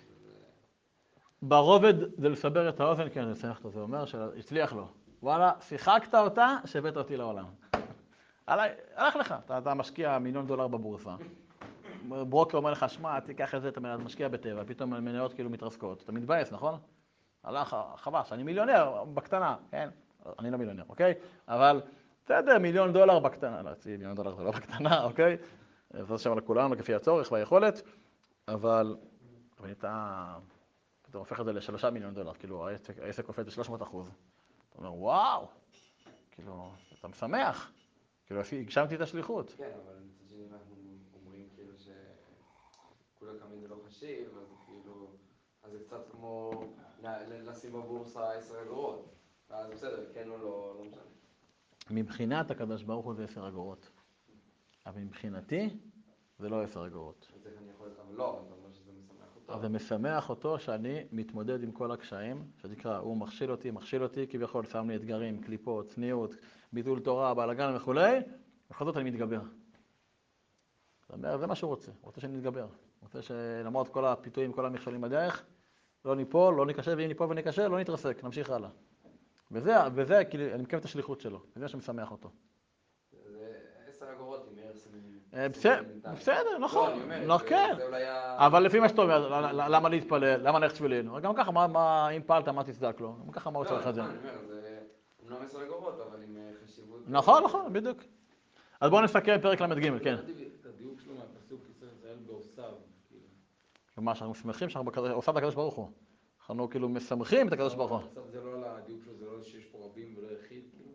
ברובד זה לסבר את האוזן, כן, זה שמח אותו, זה אומר שהצליח לו. וואלה, שיחקת אותה, שהבאת אותי לעולם. הלך לך, אתה משקיע $1,000,000 בבורסה. ברוקר אומר לך, שמע, תיקח את זה, אתה משקיע בטבע, פתאום המניות כאילו מתרסקות. אתה מתבאס, נכון? הלך, חבש, אני מיליונר בקטנה, כן? אני לא מיליונר, אוקיי? אבל בסדר, $1,000,000 בקטנה, לא, $1,000,000 זה לא בקטנה, אוקיי? זה שם לכולנו, כפי הצורך והיכולת, אבל אתה הופך את זה $3,000,000, כאילו העסק קופץ ב-300%. אתה אומר, וואו, כאילו, אתה משמח, כאילו, הגשמתי את השליחות. כן, אבל מצד שני אנחנו אומרים כאילו שכולה תמיד זה לא חשיב, אז כאילו, אז זה קצת כמו לשים בבורסה 10 אגורות. אז בסדר, כן או לא, לא משנה. מבחינת הקדוש ברוך הוא זה 10 אגורות. אבל מבחינתי זה לא 10 אגורות. אז איך אני יכול להיות, אבל לא, אתה אומר שזה משמח אותו. אז זה משמח אותו שאני מתמודד עם כל הקשיים, שתקרא, הוא מכשיל אותי, כביכול שם לי אתגרים, קליפות, צניעות, ביטול תורה, בלגן וכו', בכל זאת אני מתגבר. זאת אומרת, זה מה שהוא רוצה, הוא רוצה שאני מתגבר. הוא רוצה שלמרות כל הפיתויים, כל המכשולים בדרך, לא ניפול, לא ניקשר, ואם ניפול וניקשר, לא נתרסק, נמשיך הלאה. וזה, כאילו, אני מקיים את השליחות שלו, וזה שמשמח אותו. זה 10 אגורות עם בסדר, נכון, כן. אבל לפי מה שאתה אומר, למה להתפלל, למה ללכת תפילין? גם ככה, אם פעלת, מה תצדק לו? גם ככה, מה הוא צריך את זה? לא, אני אומר, זה אומנם 10 אגורות, אבל עם חשיבות... נכון, בדיוק. אז בואו נסתכל פרק ל"ג, כן. את הדיוק שלו מהפסוק ישראל בעושיו. כלומר, שאנחנו שמחים שאנחנו עושיו לקדוש ברוך הוא. אנחנו כאילו משמחים את הקדוש ברוך הוא. עכשיו זה לא על הדיוק שלו, זה לא שיש פה רבים ולא יחיד, כאילו.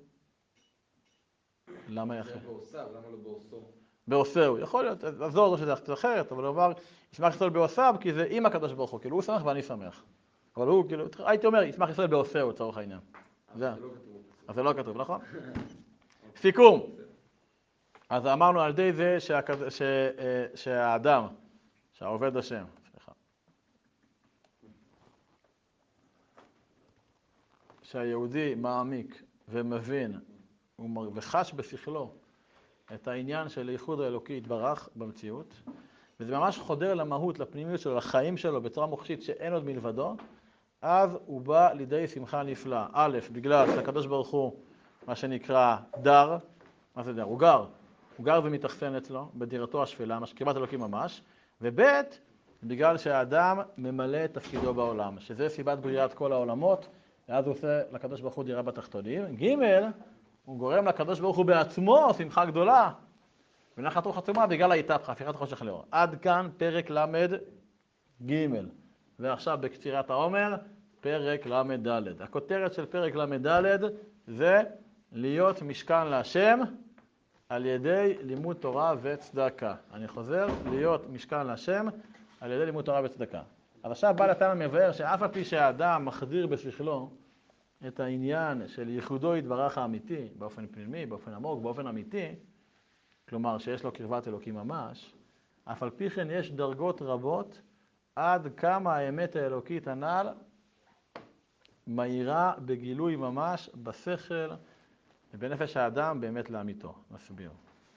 למה יחיד? זה בעושיו, למה לא בעושו? בעושהו, יכול להיות, עזור שזה קצת אחרת, אבל הוא אמר, ישמח ישראל בעושיו, כי זה עם הקדוש ברוך הוא, כאילו הוא שמח ואני שמח. אבל הוא, כאילו, הייתי אומר, ישמח ישראל בעושהו, לצורך העניין. זה לא כתוב. אז זה לא כתוב, נכון? סיכום. אז אמרנו על ידי זה שהאדם, שהעובד השם, סליחה, שהיהודי מעמיק ומבין וחש בשכלו את העניין של הייחוד האלוקי יתברך במציאות, וזה ממש חודר למהות, לפנימיות שלו, לחיים שלו בצורה מוחשית שאין עוד מלבדו, אז הוא בא לידי שמחה נפלאה. א', בגלל שהקדוש ברוך הוא, מה שנקרא דר, מה זה דר? הוא גר ומתאכסן אצלו בדירתו השפלה, קרבת אלוקים ממש, וב', בגלל שהאדם ממלא את תפקידו בעולם, שזה סיבת בריאת כל העולמות, ואז הוא עושה לקדוש ברוך הוא דירה בתחתונים. ג', הוא גורם לקדוש ברוך הוא בעצמו שמחה גדולה, ונחת רוח עצומה בגלל ההתהפכה, הפיכת החושך לאור. עד כאן פרק ל"ג. ועכשיו בקצירת העומר, פרק ל"ד. הכותרת של פרק ל"ד זה להיות משכן להשם על ידי לימוד תורה וצדקה. אני חוזר, להיות משכן להשם על ידי לימוד תורה וצדקה. אבל עכשיו בא לתנא מבאר שאף על פי שהאדם מחדיר בשכלו את העניין של ייחודו יתברך האמיתי, באופן פנימי, באופן עמוק, באופן אמיתי, כלומר שיש לו קרבת אלוקים ממש, אף על פי כן יש דרגות רבות עד כמה האמת האלוקית הנ"ל מהירה בגילוי ממש בשכל ובנפש האדם באמת לאמיתו. נסביר.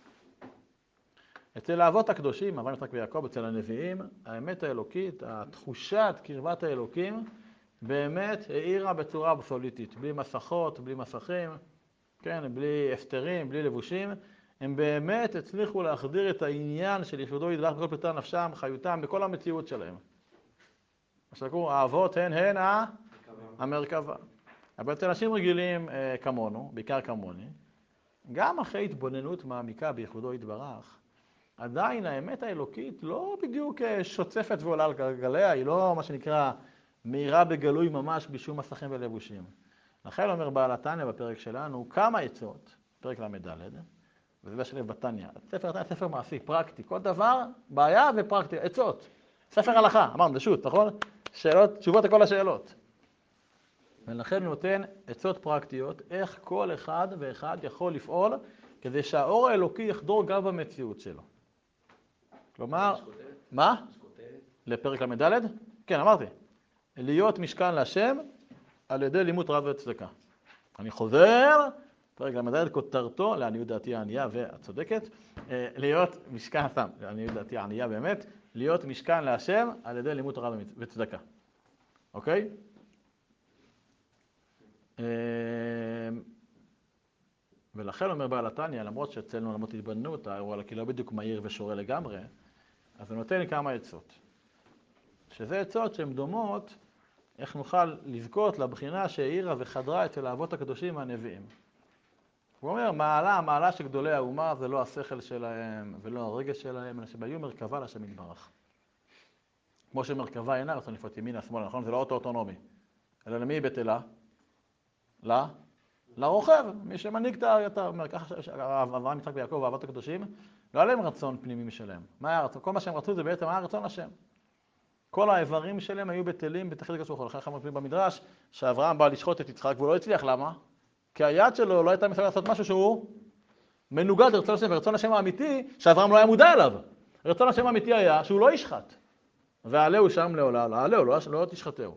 אצל האבות הקדושים, אברהם, יצחק ויעקב, אצל הנביאים, האמת האלוקית, התחושת קרבת האלוקים, באמת האירה בצורה אבסולוטית, בלי מסכות, בלי מסכים, כן, בלי הסתרים, בלי לבושים. הם באמת הצליחו להחדיר את העניין של ייחודו יתברך בכל פרטי נפשם, חיותם, בכל המציאות שלהם. מה שקוראים, האבות הן המרכבה. אבל אצל אנשים רגילים כמונו, בעיקר כמוני, גם אחרי התבוננות מעמיקה בייחודו יתברך, עדיין האמת האלוקית לא בדיוק שוצפת ועולה על גלגליה, היא לא מה שנקרא מהירה בגלוי ממש בשום מסכים ולבושים. לכן אומר בעל התניא בפרק שלנו כמה עצות, פרק ל"ד, וזה בשלב בתניא. ספר מעשי, פרקטי, כל דבר, בעיה ופרקטי, עצות. ספר הלכה, אמרנו, בשו"ת, נכון? שאלות, תשובות לכל השאלות. ולכן נותן עצות פרקטיות, איך כל אחד ואחד יכול לפעול, כדי שהאור האלוקי יחדור גם במציאות שלו. כלומר, מה? לפרק ל"ד? כן, אמרתי. להיות משכן להשם על ידי לימוד תורה וצדקה. אני חוזר, פרק ל"ד כותרתו, לעניות דעתי הענייה והצודקת, להיות משכן, סתם, לעניות דעתי הענייה באמת, להיות משכן להשם על ידי לימוד תורה וצדקה. אוקיי? ולכן אומר בעל התניא, למרות שאצלנו למות התבוננות, האירוע כי לא בדיוק מהיר ושורה לגמרי, אז הוא נותן לי כמה עצות. שזה עצות שהן דומות, איך נוכל לזכות לבחינה שהאירה וחדרה אצל האבות הקדושים והנביאים. הוא אומר, המעלה של גדולי האומה זה לא השכל שלהם ולא הרגש שלהם, אלא שבהיו מרכבה להשם יתברך. כמו שמרכבה אינה רצון לפנות ימינה שמאלה, נכון? זה לא אוטונומי. אלא למי היא בטלה? לרוכב, מי שמנהיג את המרכז, אברהם, יצחק ויעקב והאבות הקדושים, לא היה להם רצון פנימי משלהם. מה היה רצון? כל מה שהם רצו זה בעצם היה רצון השם. כל האיברים שלהם היו בטלים בתכלית הקדוש ברוך הוא. לכן אנחנו מבינים במדרש שאברהם בא לשחוט את יצחק והוא לא הצליח. למה? כי היד שלו לא הייתה מסוגלת לעשות משהו שהוא מנוגד לרצון השם, ורצון השם האמיתי שאברהם לא היה מודע אליו. רצון השם האמיתי היה שהוא לא ישחט. ועלהו שם לעולם, עלהו, לא תשחטהו.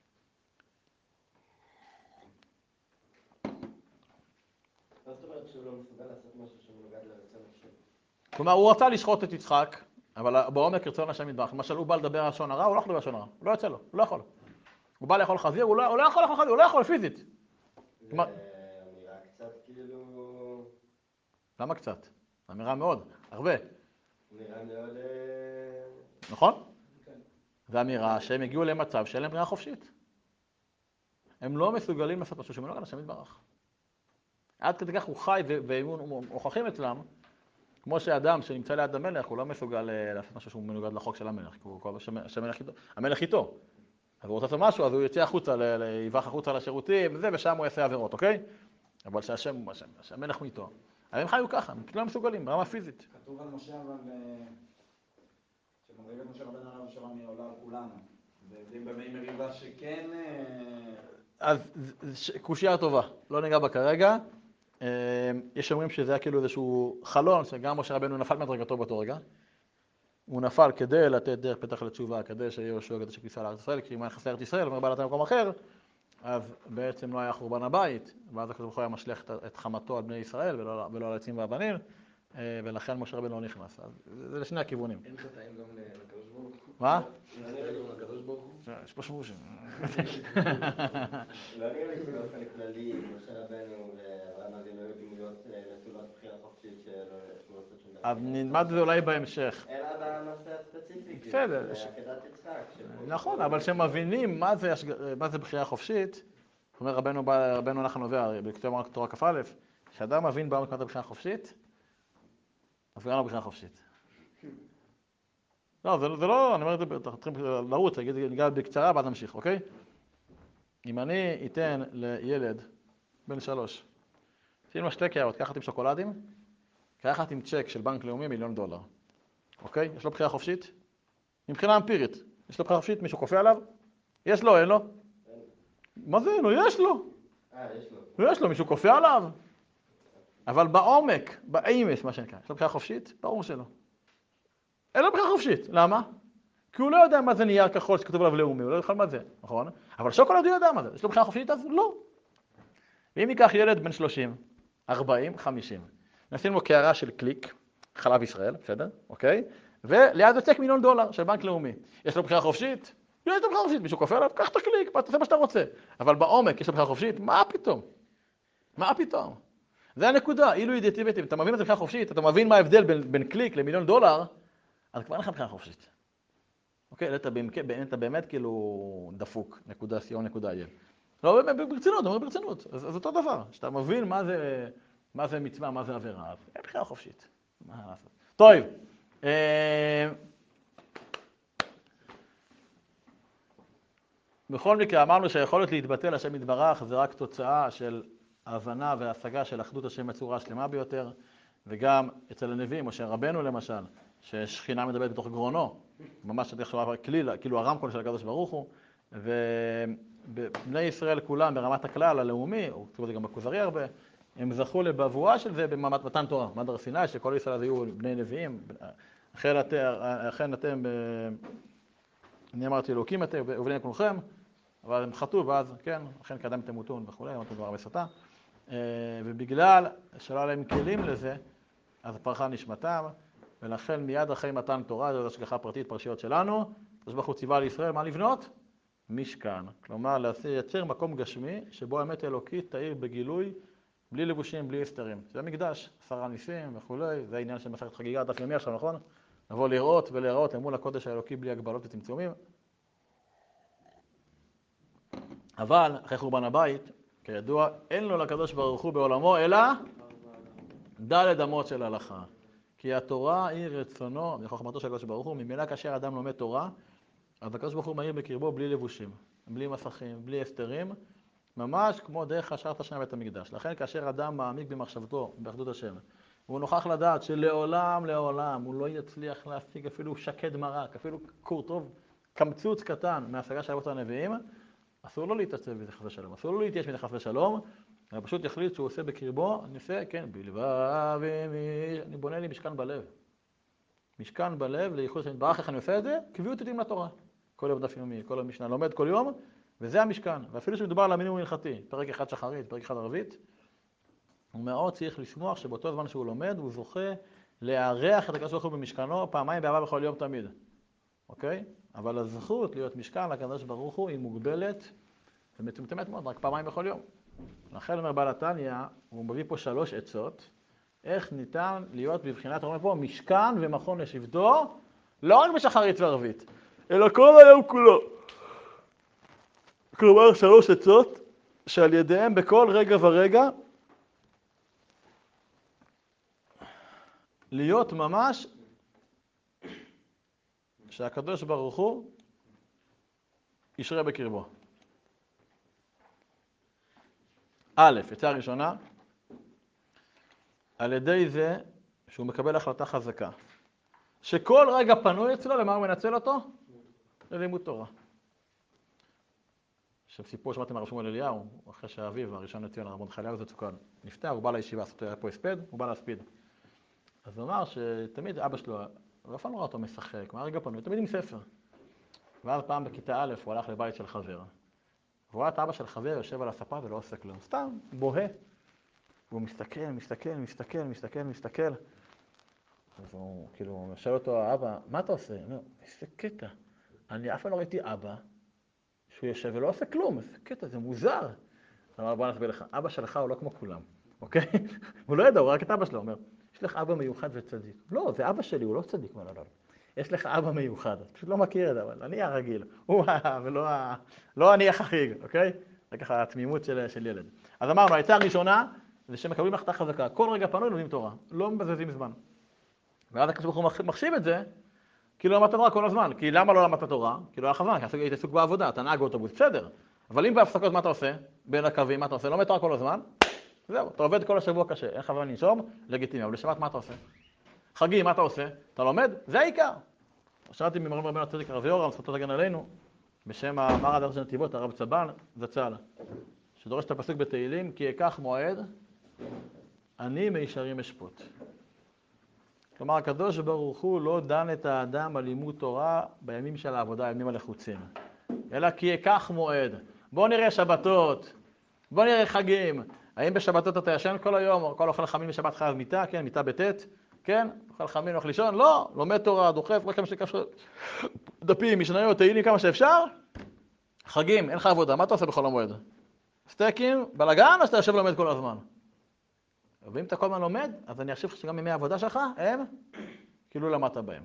כלומר, הוא רצה לשחוט את יצחק, אבל בעומק רצון השם יתברך. למשל, הוא בא לדבר לשון הרע, הוא לא יכול לדבר לשון הרע. הוא לא יוצא לו, הוא לא יכול. הוא בא לאכול חזיר, הוא לא יכול לאכול חזיר, הוא לא יכול פיזית. זה אמירה קצת כאילו... למה קצת? אמירה מאוד, הרבה. אמירה מאוד... נכון? זה אמירה שהם הגיעו למצב שאין להם ברירה חופשית. הם לא מסוגלים לעשות משהו שמנוגד לשם יתברך. עד כדי כך הוא חי והם הוכחים אצלם, כמו שאדם שנמצא ליד המלך, הוא לא מסוגל לעשות משהו שהוא מנוגד לחוק של המלך, כי הוא כל שהמלך איתו. אז הוא רוצה לעשות משהו, אז הוא יצא החוצה, יברח החוצה לשירותים, וזה, ושם הוא יעשה עבירות, אוקיי? אבל שהמלך הוא איתו. אבל הם חיו ככה, הם כולם מסוגלים, ברמה פיזית. כתוב על משה, אבל שמדרגת משה רבנו עליו ושלום היא עולה על כולנו. ויודעים במי מריבה שכן... אז קושיה טובה, לא ניגע בה כרגע. יש אומרים שזה היה כאילו איזשהו חלון, שגם משה רבנו נפל מדרגתו באותו רגע. הוא נפל כדי לתת דרך פתח לתשובה, כדי שיהושע כדי שכניסה לארץ ישראל, כי אם היה חסר את ישראל, אומר בעלת במקום אחר, אז בעצם לא היה חורבן הבית, ואז הקדוש ברוך הוא היה משליך את חמתו על בני ישראל ולא על העצים והאבנים, ולכן משה רבנו לא נכנס. אז זה לשני הכיוונים. אין חטאים גם לקדוש ברוך הוא? מה? אין חטאים גם לקדוש ברוך הוא? יש פה שמושים. לא נראה לי שבאופן כללי, משה רבנו ואברהם אבינו היו דמויות נטולות בחירה חופשית שלא עושות שום דבר. אז נלמד את זה אולי בהמשך. אלא בנושא הספציפי. בסדר. עקדת יצחק. נכון, אבל שמבינים מה זה בחירה חופשית, אומר רבנו נחמן נובע, בכתוב תורה כ"א, כשאדם מבין מה זה בחירה חופשית, אז גם לא בחירה חופשית. לא, זה לא, אני אומר את זה, אנחנו צריכים לרוץ, ניגע בקצרה, ואז נמשיך, אוקיי? אם אני אתן לילד בן 3, תהיה לו שתי קערות, קחת עם שוקולדים, קחת עם צ'ק של בנק לאומי $1,000,000, אוקיי? יש לו בחירה חופשית? מבחינה אמפירית, יש לו בחירה חופשית, מישהו כופה עליו? יש לו, אין לו? מה זה אין לו? יש לו. יש לו, מישהו כופה עליו? אבל בעומק, באימס, מה שנקרא, יש לו בחירה חופשית? ברור שלא. אין לו בחירה חופשית. למה? כי הוא לא יודע מה זה נייר כחול שכתוב עליו לאומי, הוא לא יודע מה זה, נכון? אבל שוקולד הוא יודע מה זה. יש לו בחירה חופשית? אז לא. ואם ייקח ילד בן 30, 40, 50, נשים לו קערה של קליק, חלב ישראל, בסדר? אוקיי? וליד זה צ'ק $1,000,000 של בנק לאומי. יש לו בחירה חופשית? יש לו בחירה חופשית. מישהו כופה עליו? קח את הקליק, תעשה מה שאתה רוצה. אבל בעומק יש לו בחירה חופשית? מה פתאום? מה פתאום? זה הנקודה, אילו ידיעתי ביתי, אתה מבין את זה בחירה חופשית, אתה מבין מה ההבדל בין קליק ל$1,000,000, אז כבר אין לך בחירה חופשית. אוקיי, אתה באמת כאילו דפוק, נקודה סיום, נקודה יל. לא, ברצינות, אומר ברצינות. אז אותו דבר, שאתה מבין מה זה מצווה, מה זה עבירה, אז אין בחירה חופשית. מה לעשות? טוב, בכל מקרה, אמרנו שהיכולת להתבטא לשם יתברך זה רק תוצאה של ההבנה וההשגה של אחדות השם בצורה שלמה ביותר, וגם אצל הנביאים, משה רבנו למשל, ששכינה מדברת בתוך גרונו, ממש כאילו הרמקול של הקדוש ברוך הוא, ובני ישראל כולם ברמת הכלל הלאומי, או כתוב את זה גם בכוזרי הרבה, הם זכו לבבואה של זה במעמד מתן תורה, מעמד הר סיני, שכל ישראל היו בני נביאים, אכן אתם, אני אמרתי אלוקים אתם ובני כולכם, אבל הם חטאו ואז, כן, אכן קדם תמותון וכו', אמרתי דבר בסתה, ובגלל שלא היה להם כלים לזה, אז פרחה נשמתם, ולכן מיד אחרי מתן תורה, זו השגחה פרטית, פרשיות שלנו, הקדוש ברוך הוא ציווה לישראל מה לבנות? משכן. כלומר, לייצר מקום גשמי, שבו האמת האלוקית תאיר בגילוי, בלי לבושים, בלי הסתרים. זה מקדש, 10 ניסים וכו', זה העניין של מסכת חגיגה, דף יומי עכשיו, נכון? לבוא לראות ולהיראות למול הקודש האלוקי בלי הגבלות וצמצומים. אבל, אחרי חורבן הבית, כידוע, אין לו לקדוש ברוך הוא בעולמו, אלא ד' אמות של הלכה. כי התורה היא רצונו, מחוכמתו של הקדוש ברוך הוא, ממילא כאשר אדם לומד תורה, אז הקדוש ברוך הוא מאיר בקרבו בלי לבושים, בלי מסכים, בלי הסתרים, ממש כמו דרך השארת השם בית המקדש. לכן כאשר אדם מעמיק במחשבתו, באחדות השם, הוא נוכח לדעת שלעולם, לעולם, הוא לא יצליח להשיג אפילו שקד מרק, אפילו קורטוב, קמצוץ קטן מההשגה של אבות הנביאים, אסור לו להתעצב בזה חס ושלום, אסור לו להתייאש בזה חס ושלום, אלא פשוט יחליט שהוא עושה בקרבו, אני עושה, כן, בלבב, אני בונה לי משכן בלב. משכן בלב, לייחוד השם יתברך, איך אני עושה את זה? קביעות עדים לתורה. כל יום דף יומי, כל המשנה, לומד כל יום, וזה המשכן. ואפילו שמדובר על המינימום הלכתי, פרק 1 שחרית, פרק 1 ערבית, הוא מאוד צריך לשמוח שבאותו זמן שהוא לומד, הוא זוכה לארח את הקדוש ברוך הוא במשכנו, פעמיים באהבה בכל יום תמיד. אוקיי? אבל הזכות להיות משכן לקדוש ברוך הוא היא מוגבלת ומצומצמת מאוד, רק פעמיים בכל יום. לכן אומר בעל התניא, הוא מביא פה 3 עצות, איך ניתן להיות בבחינת, אומר פה, משכן ומכון לשבטו, לא רק בשחרית וערבית, אלא כל היום כולו. כלומר, 3 עצות שעל ידיהם בכל רגע ורגע להיות ממש שהקדוש ברוך הוא ישרה בקרבו. א', עצה ראשונה, על ידי זה שהוא מקבל החלטה חזקה. שכל רגע פנוי אצלו, למה הוא מנצל אותו? ללימוד תורה. עכשיו סיפור שמעתי מהרב שמואל אליהו, אחרי שהאביו, הראשון לציון, הרב מרדכי אליהו זצוק"ל, נפטר, הוא בא לישיבה, היה פה הספד, הוא בא להספיד. אז הוא אמר שתמיד אבא שלו, הוא אף פעם לא ראה אותו משחק, מהרגע פנוי, תמיד עם ספר. ואז פעם בכיתה א' הוא הלך לבית של חבר. והוא ראה את אבא של חבר יושב על הספה ולא עושה כלום, סתם, בוהה. והוא מסתכל. אז הוא כאילו, שואל אותו, אבא, מה אתה עושה? הוא אומר, איזה קטע. אני אף פעם לא ראיתי אבא שהוא יושב ולא עושה כלום, איזה קטע, זה מוזר. הוא אמר, בוא נסביר לך, אבא שלך הוא לא כמו כולם, אוקיי? הוא לא ידע, הוא רק את אבא שלו, הוא אומר, יש לך אבא מיוחד וצדיק. לא, זה אבא שלי, הוא לא צדיק, לא. יש לך אבא מיוחד, אתה פשוט לא מכיר את זה, אבל אני הרגיל, הוא ולא אני החריג, אוקיי? זה ככה התמימות של ילד. אז אמרנו, העצה הראשונה זה שמקבלים החלטה חזקה, כל רגע פנוי לומדים תורה, לא מבזבזים זמן. ואז הקדוש ברוך הוא מחשיב את זה, כי לא למדת תורה כל הזמן. כי למה לא למדת תורה? כי לא היה לך זמן, כי היית עסוק בעבודה, אתה נהג באוטובוס, בסדר. אבל אם בהפסקות מה אתה עושה? בין הקווים, מה אתה עושה? לא לומד תורה כל הזמן? זהו, אתה עובד כל השבוע קשה, אין לך זמן לנשום, לגיטימי. אבל לשבת מה אתה עושה? חגים, מה אתה עושה? אתה לומד? זה העיקר. שמעתי ממרן רבנו הצדיק הרב יורם, זכותו תגן עלינו, בשם המרא דרש נתיבות, הרב צבן, זצ"ל, שדורש את הפסוק בתהילים, כי אקח מועד, אני מישרים אשפוט. כלומר, הקדוש ברוך הוא לא דן את האדם על לימוד תורה בימים של העבודה, הימים הלחוצים. אלא כי אקח מועד. בוא נראה שבתות, בוא נראה חגים. האם בשבתות אתה ישן כל היום, כל אוכל חמין בשבת חייב מיטה, כן, מיטה בטית, כן, אוכל חמין, הולך לישון, לא, לומד תורה, דוחף, רק כמה שכף דפים, משניות, תהילים כמה שאפשר. חגים, אין לך עבודה, מה אתה עושה בכל המועד? סטייקים, בלגן, או שאתה יושב ולומד כל הזמן? ואם אתה כל הזמן לומד, אז אני אחשיב לך שגם ימי העבודה שלך הם כאילו למדת בהם.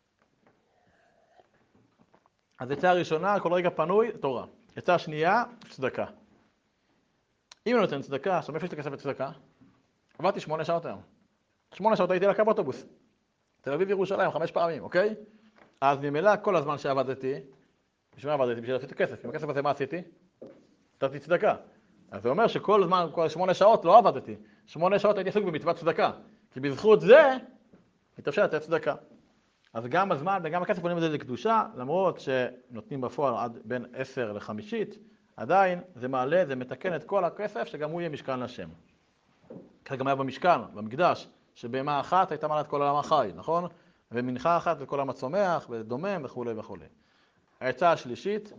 אז עצה הראשונה, כל רגע פנוי, תורה. עצה השנייה, צדקה. אם אני נותן צדקה, עכשיו איפה יש לי כסף לצדקה? עבדתי 8 שעות היום. 8 שעות הייתי לקו אוטובוס. תל אביב ירושלים 5 פעמים, אוקיי? אז ממילא כל הזמן שעבדתי, בשביל מה עבדתי? בשביל לעשות כסף. עם הכסף הזה מה עשיתי? נתתי צדקה. אז זה אומר שכל זמן, כל 8 שעות לא עבדתי. 8 שעות הייתי עסוק במצוות צדקה. כי בזכות זה, התאפשר לתת צדקה. אז גם הזמן וגם הכסף בונים את זה לקדושה, למרות שנותנים בפועל עד בין 10 ל-5, עדיין זה מעלה, זה מתקן את כל הכסף, שגם הוא יהיה משכן לשם. ככה גם היה במשכן, במקדש, שבהמה אחת הייתה מעלה את כל העולם החי, נכון? ומנחה אחת וכל העולם הצומח, ודומם וכו' וכו'. העצה השלישית,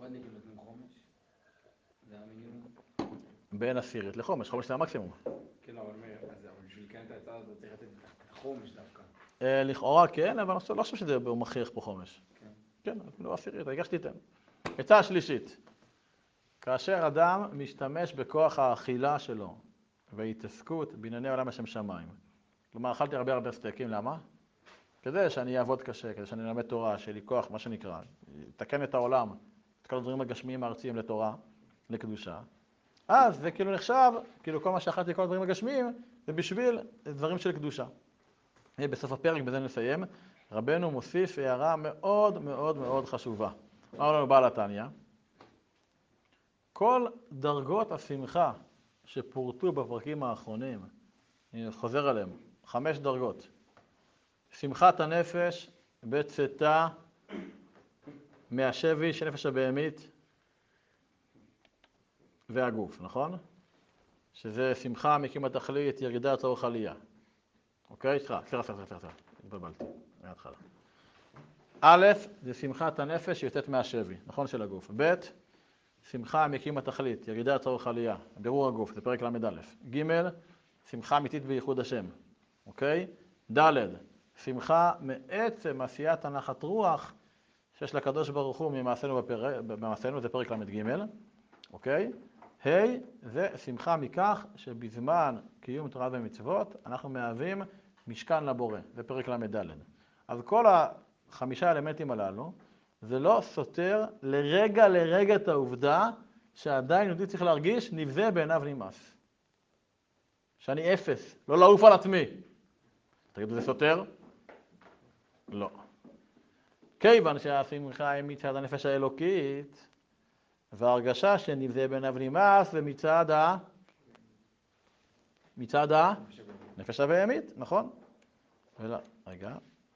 בין 10 לחומש, חומש זה המקסימום. כן, אבל בשביל כן את ההצעה הזאת צריך לתת את החומש דווקא. לכאורה כן, אבל אני לא חושב שזה מכריח פה חומש. כן, לא 10, הגשתי תן. עצה השלישית, כאשר אדם משתמש בכוח האכילה שלו והתעסקות בענייני עולם השם שמיים. כלומר, אכלתי הרבה סטייקים, למה? כדי שאני אעבוד קשה, כדי שאני אלמד תורה, שיהיה לי כוח, מה שנקרא, לתקן את העולם, את כל הדברים הגשמיים הארציים לתורה, לקדושה. אז זה כאילו נחשב, כאילו כל מה שאכלתי, כל הדברים הגשמיים, זה בשביל דברים של קדושה. בסוף הפרק, בזה נסיים, רבנו מוסיף הערה מאוד מאוד מאוד חשובה. אמר לנו בעל התניא, כל דרגות השמחה שפורטו בפרקים האחרונים, אני חוזר עליהם, 5 דרגות. שמחת הנפש בצאתה מהשבי של נפש הבהמית והגוף, נכון? שזה שמחה מקים התכלית, ירידה צורך עלייה. אוקיי? סליחה, התבלבלתי, מההתחלה. א', זה שמחת הנפש שיוצאת מהשבי, נכון? של הגוף. ב', שמחה מקים התכלית, ירידה צורך עלייה, בירור הגוף, זה פרק ל"א. ג', שמחה אמיתית בייחוד השם, אוקיי? ד', שמחה מעצם עשיית הנחת רוח שיש לקדוש ברוך הוא ממעשינו, זה פרק ל"ג, אוקיי? ה', זה שמחה מכך שבזמן קיום תורה ומצוות אנחנו מהווים משכן לבורא, זה פרק ל"ד. אז כל 5 האלמנטים הללו, זה לא סותר לרגע את העובדה שעדיין יהודי צריך להרגיש נבזה בעיניו נמאס. שאני אפס, לא לעוף על עצמי. תגידו, זה סותר? לא. כיוון שהשמחה היא מצד הנפש האלוקית, וההרגשה שנבזה בעיניו נמאס, ומצד הנפש הבהמית, נכון? רגע.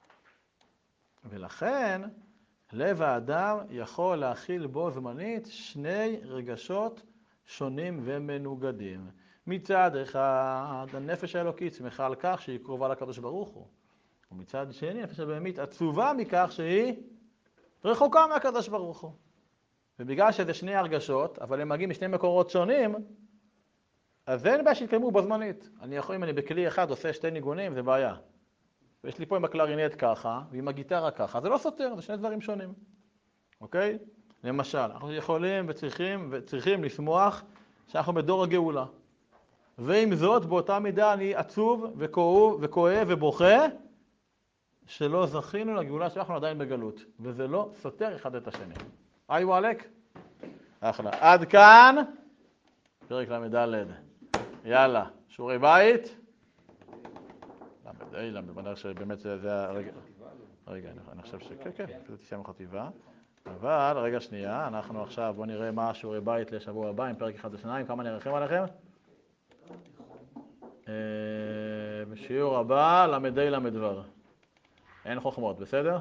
ולכן, לב האדם יכול להכיל בו זמנית שני רגשות שונים ומנוגדים. מצד אחד, הנפש האלוקית שמחה על כך שהיא קרובה לקדוש ברוך הוא. ומצד שני, הנפש הבהמית עצובה מכך שהיא רחוקה מהקדוש ברוך הוא. ובגלל שזה שני הרגשות, אבל הם מגיעים משני מקורות שונים, אז אין בעיה שיתקיימו בו זמנית. אני יכול, אם אני בכלי אחד עושה שתי ניגונים, זה בעיה. ויש לי פה עם הקלרינט ככה, ועם הגיטרה ככה, זה לא סותר, זה שני דברים שונים. אוקיי? למשל, אנחנו יכולים וצריכים לשמוח שאנחנו בדור הגאולה. ועם זאת, באותה מידה אני עצוב וכואב ובוכה, שלא זכינו לגאולה שאנחנו עדיין בגלות. וזה לא סותר אחד את השני. היי וואלק? אחלה. עד כאן, פרק למדלת. יאללה, שיעורי בית. למדע שבאמת זה הרגע. רגע, אני חושב שכן, זה תסיים החטיבה. אבל, רגע שנייה, אנחנו עכשיו, בואו נראה מה שיעורי בית לשבוע הבא, עם פרק 1 ו2, כמה נרחם עליכם? בשיעור הבא, למדי למדבר. אין חוכמות, בסדר?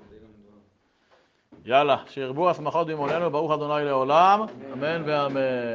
יאללה, שירבו השמחות במעולנו, ברוך ה' לעולם, אמן ואמן.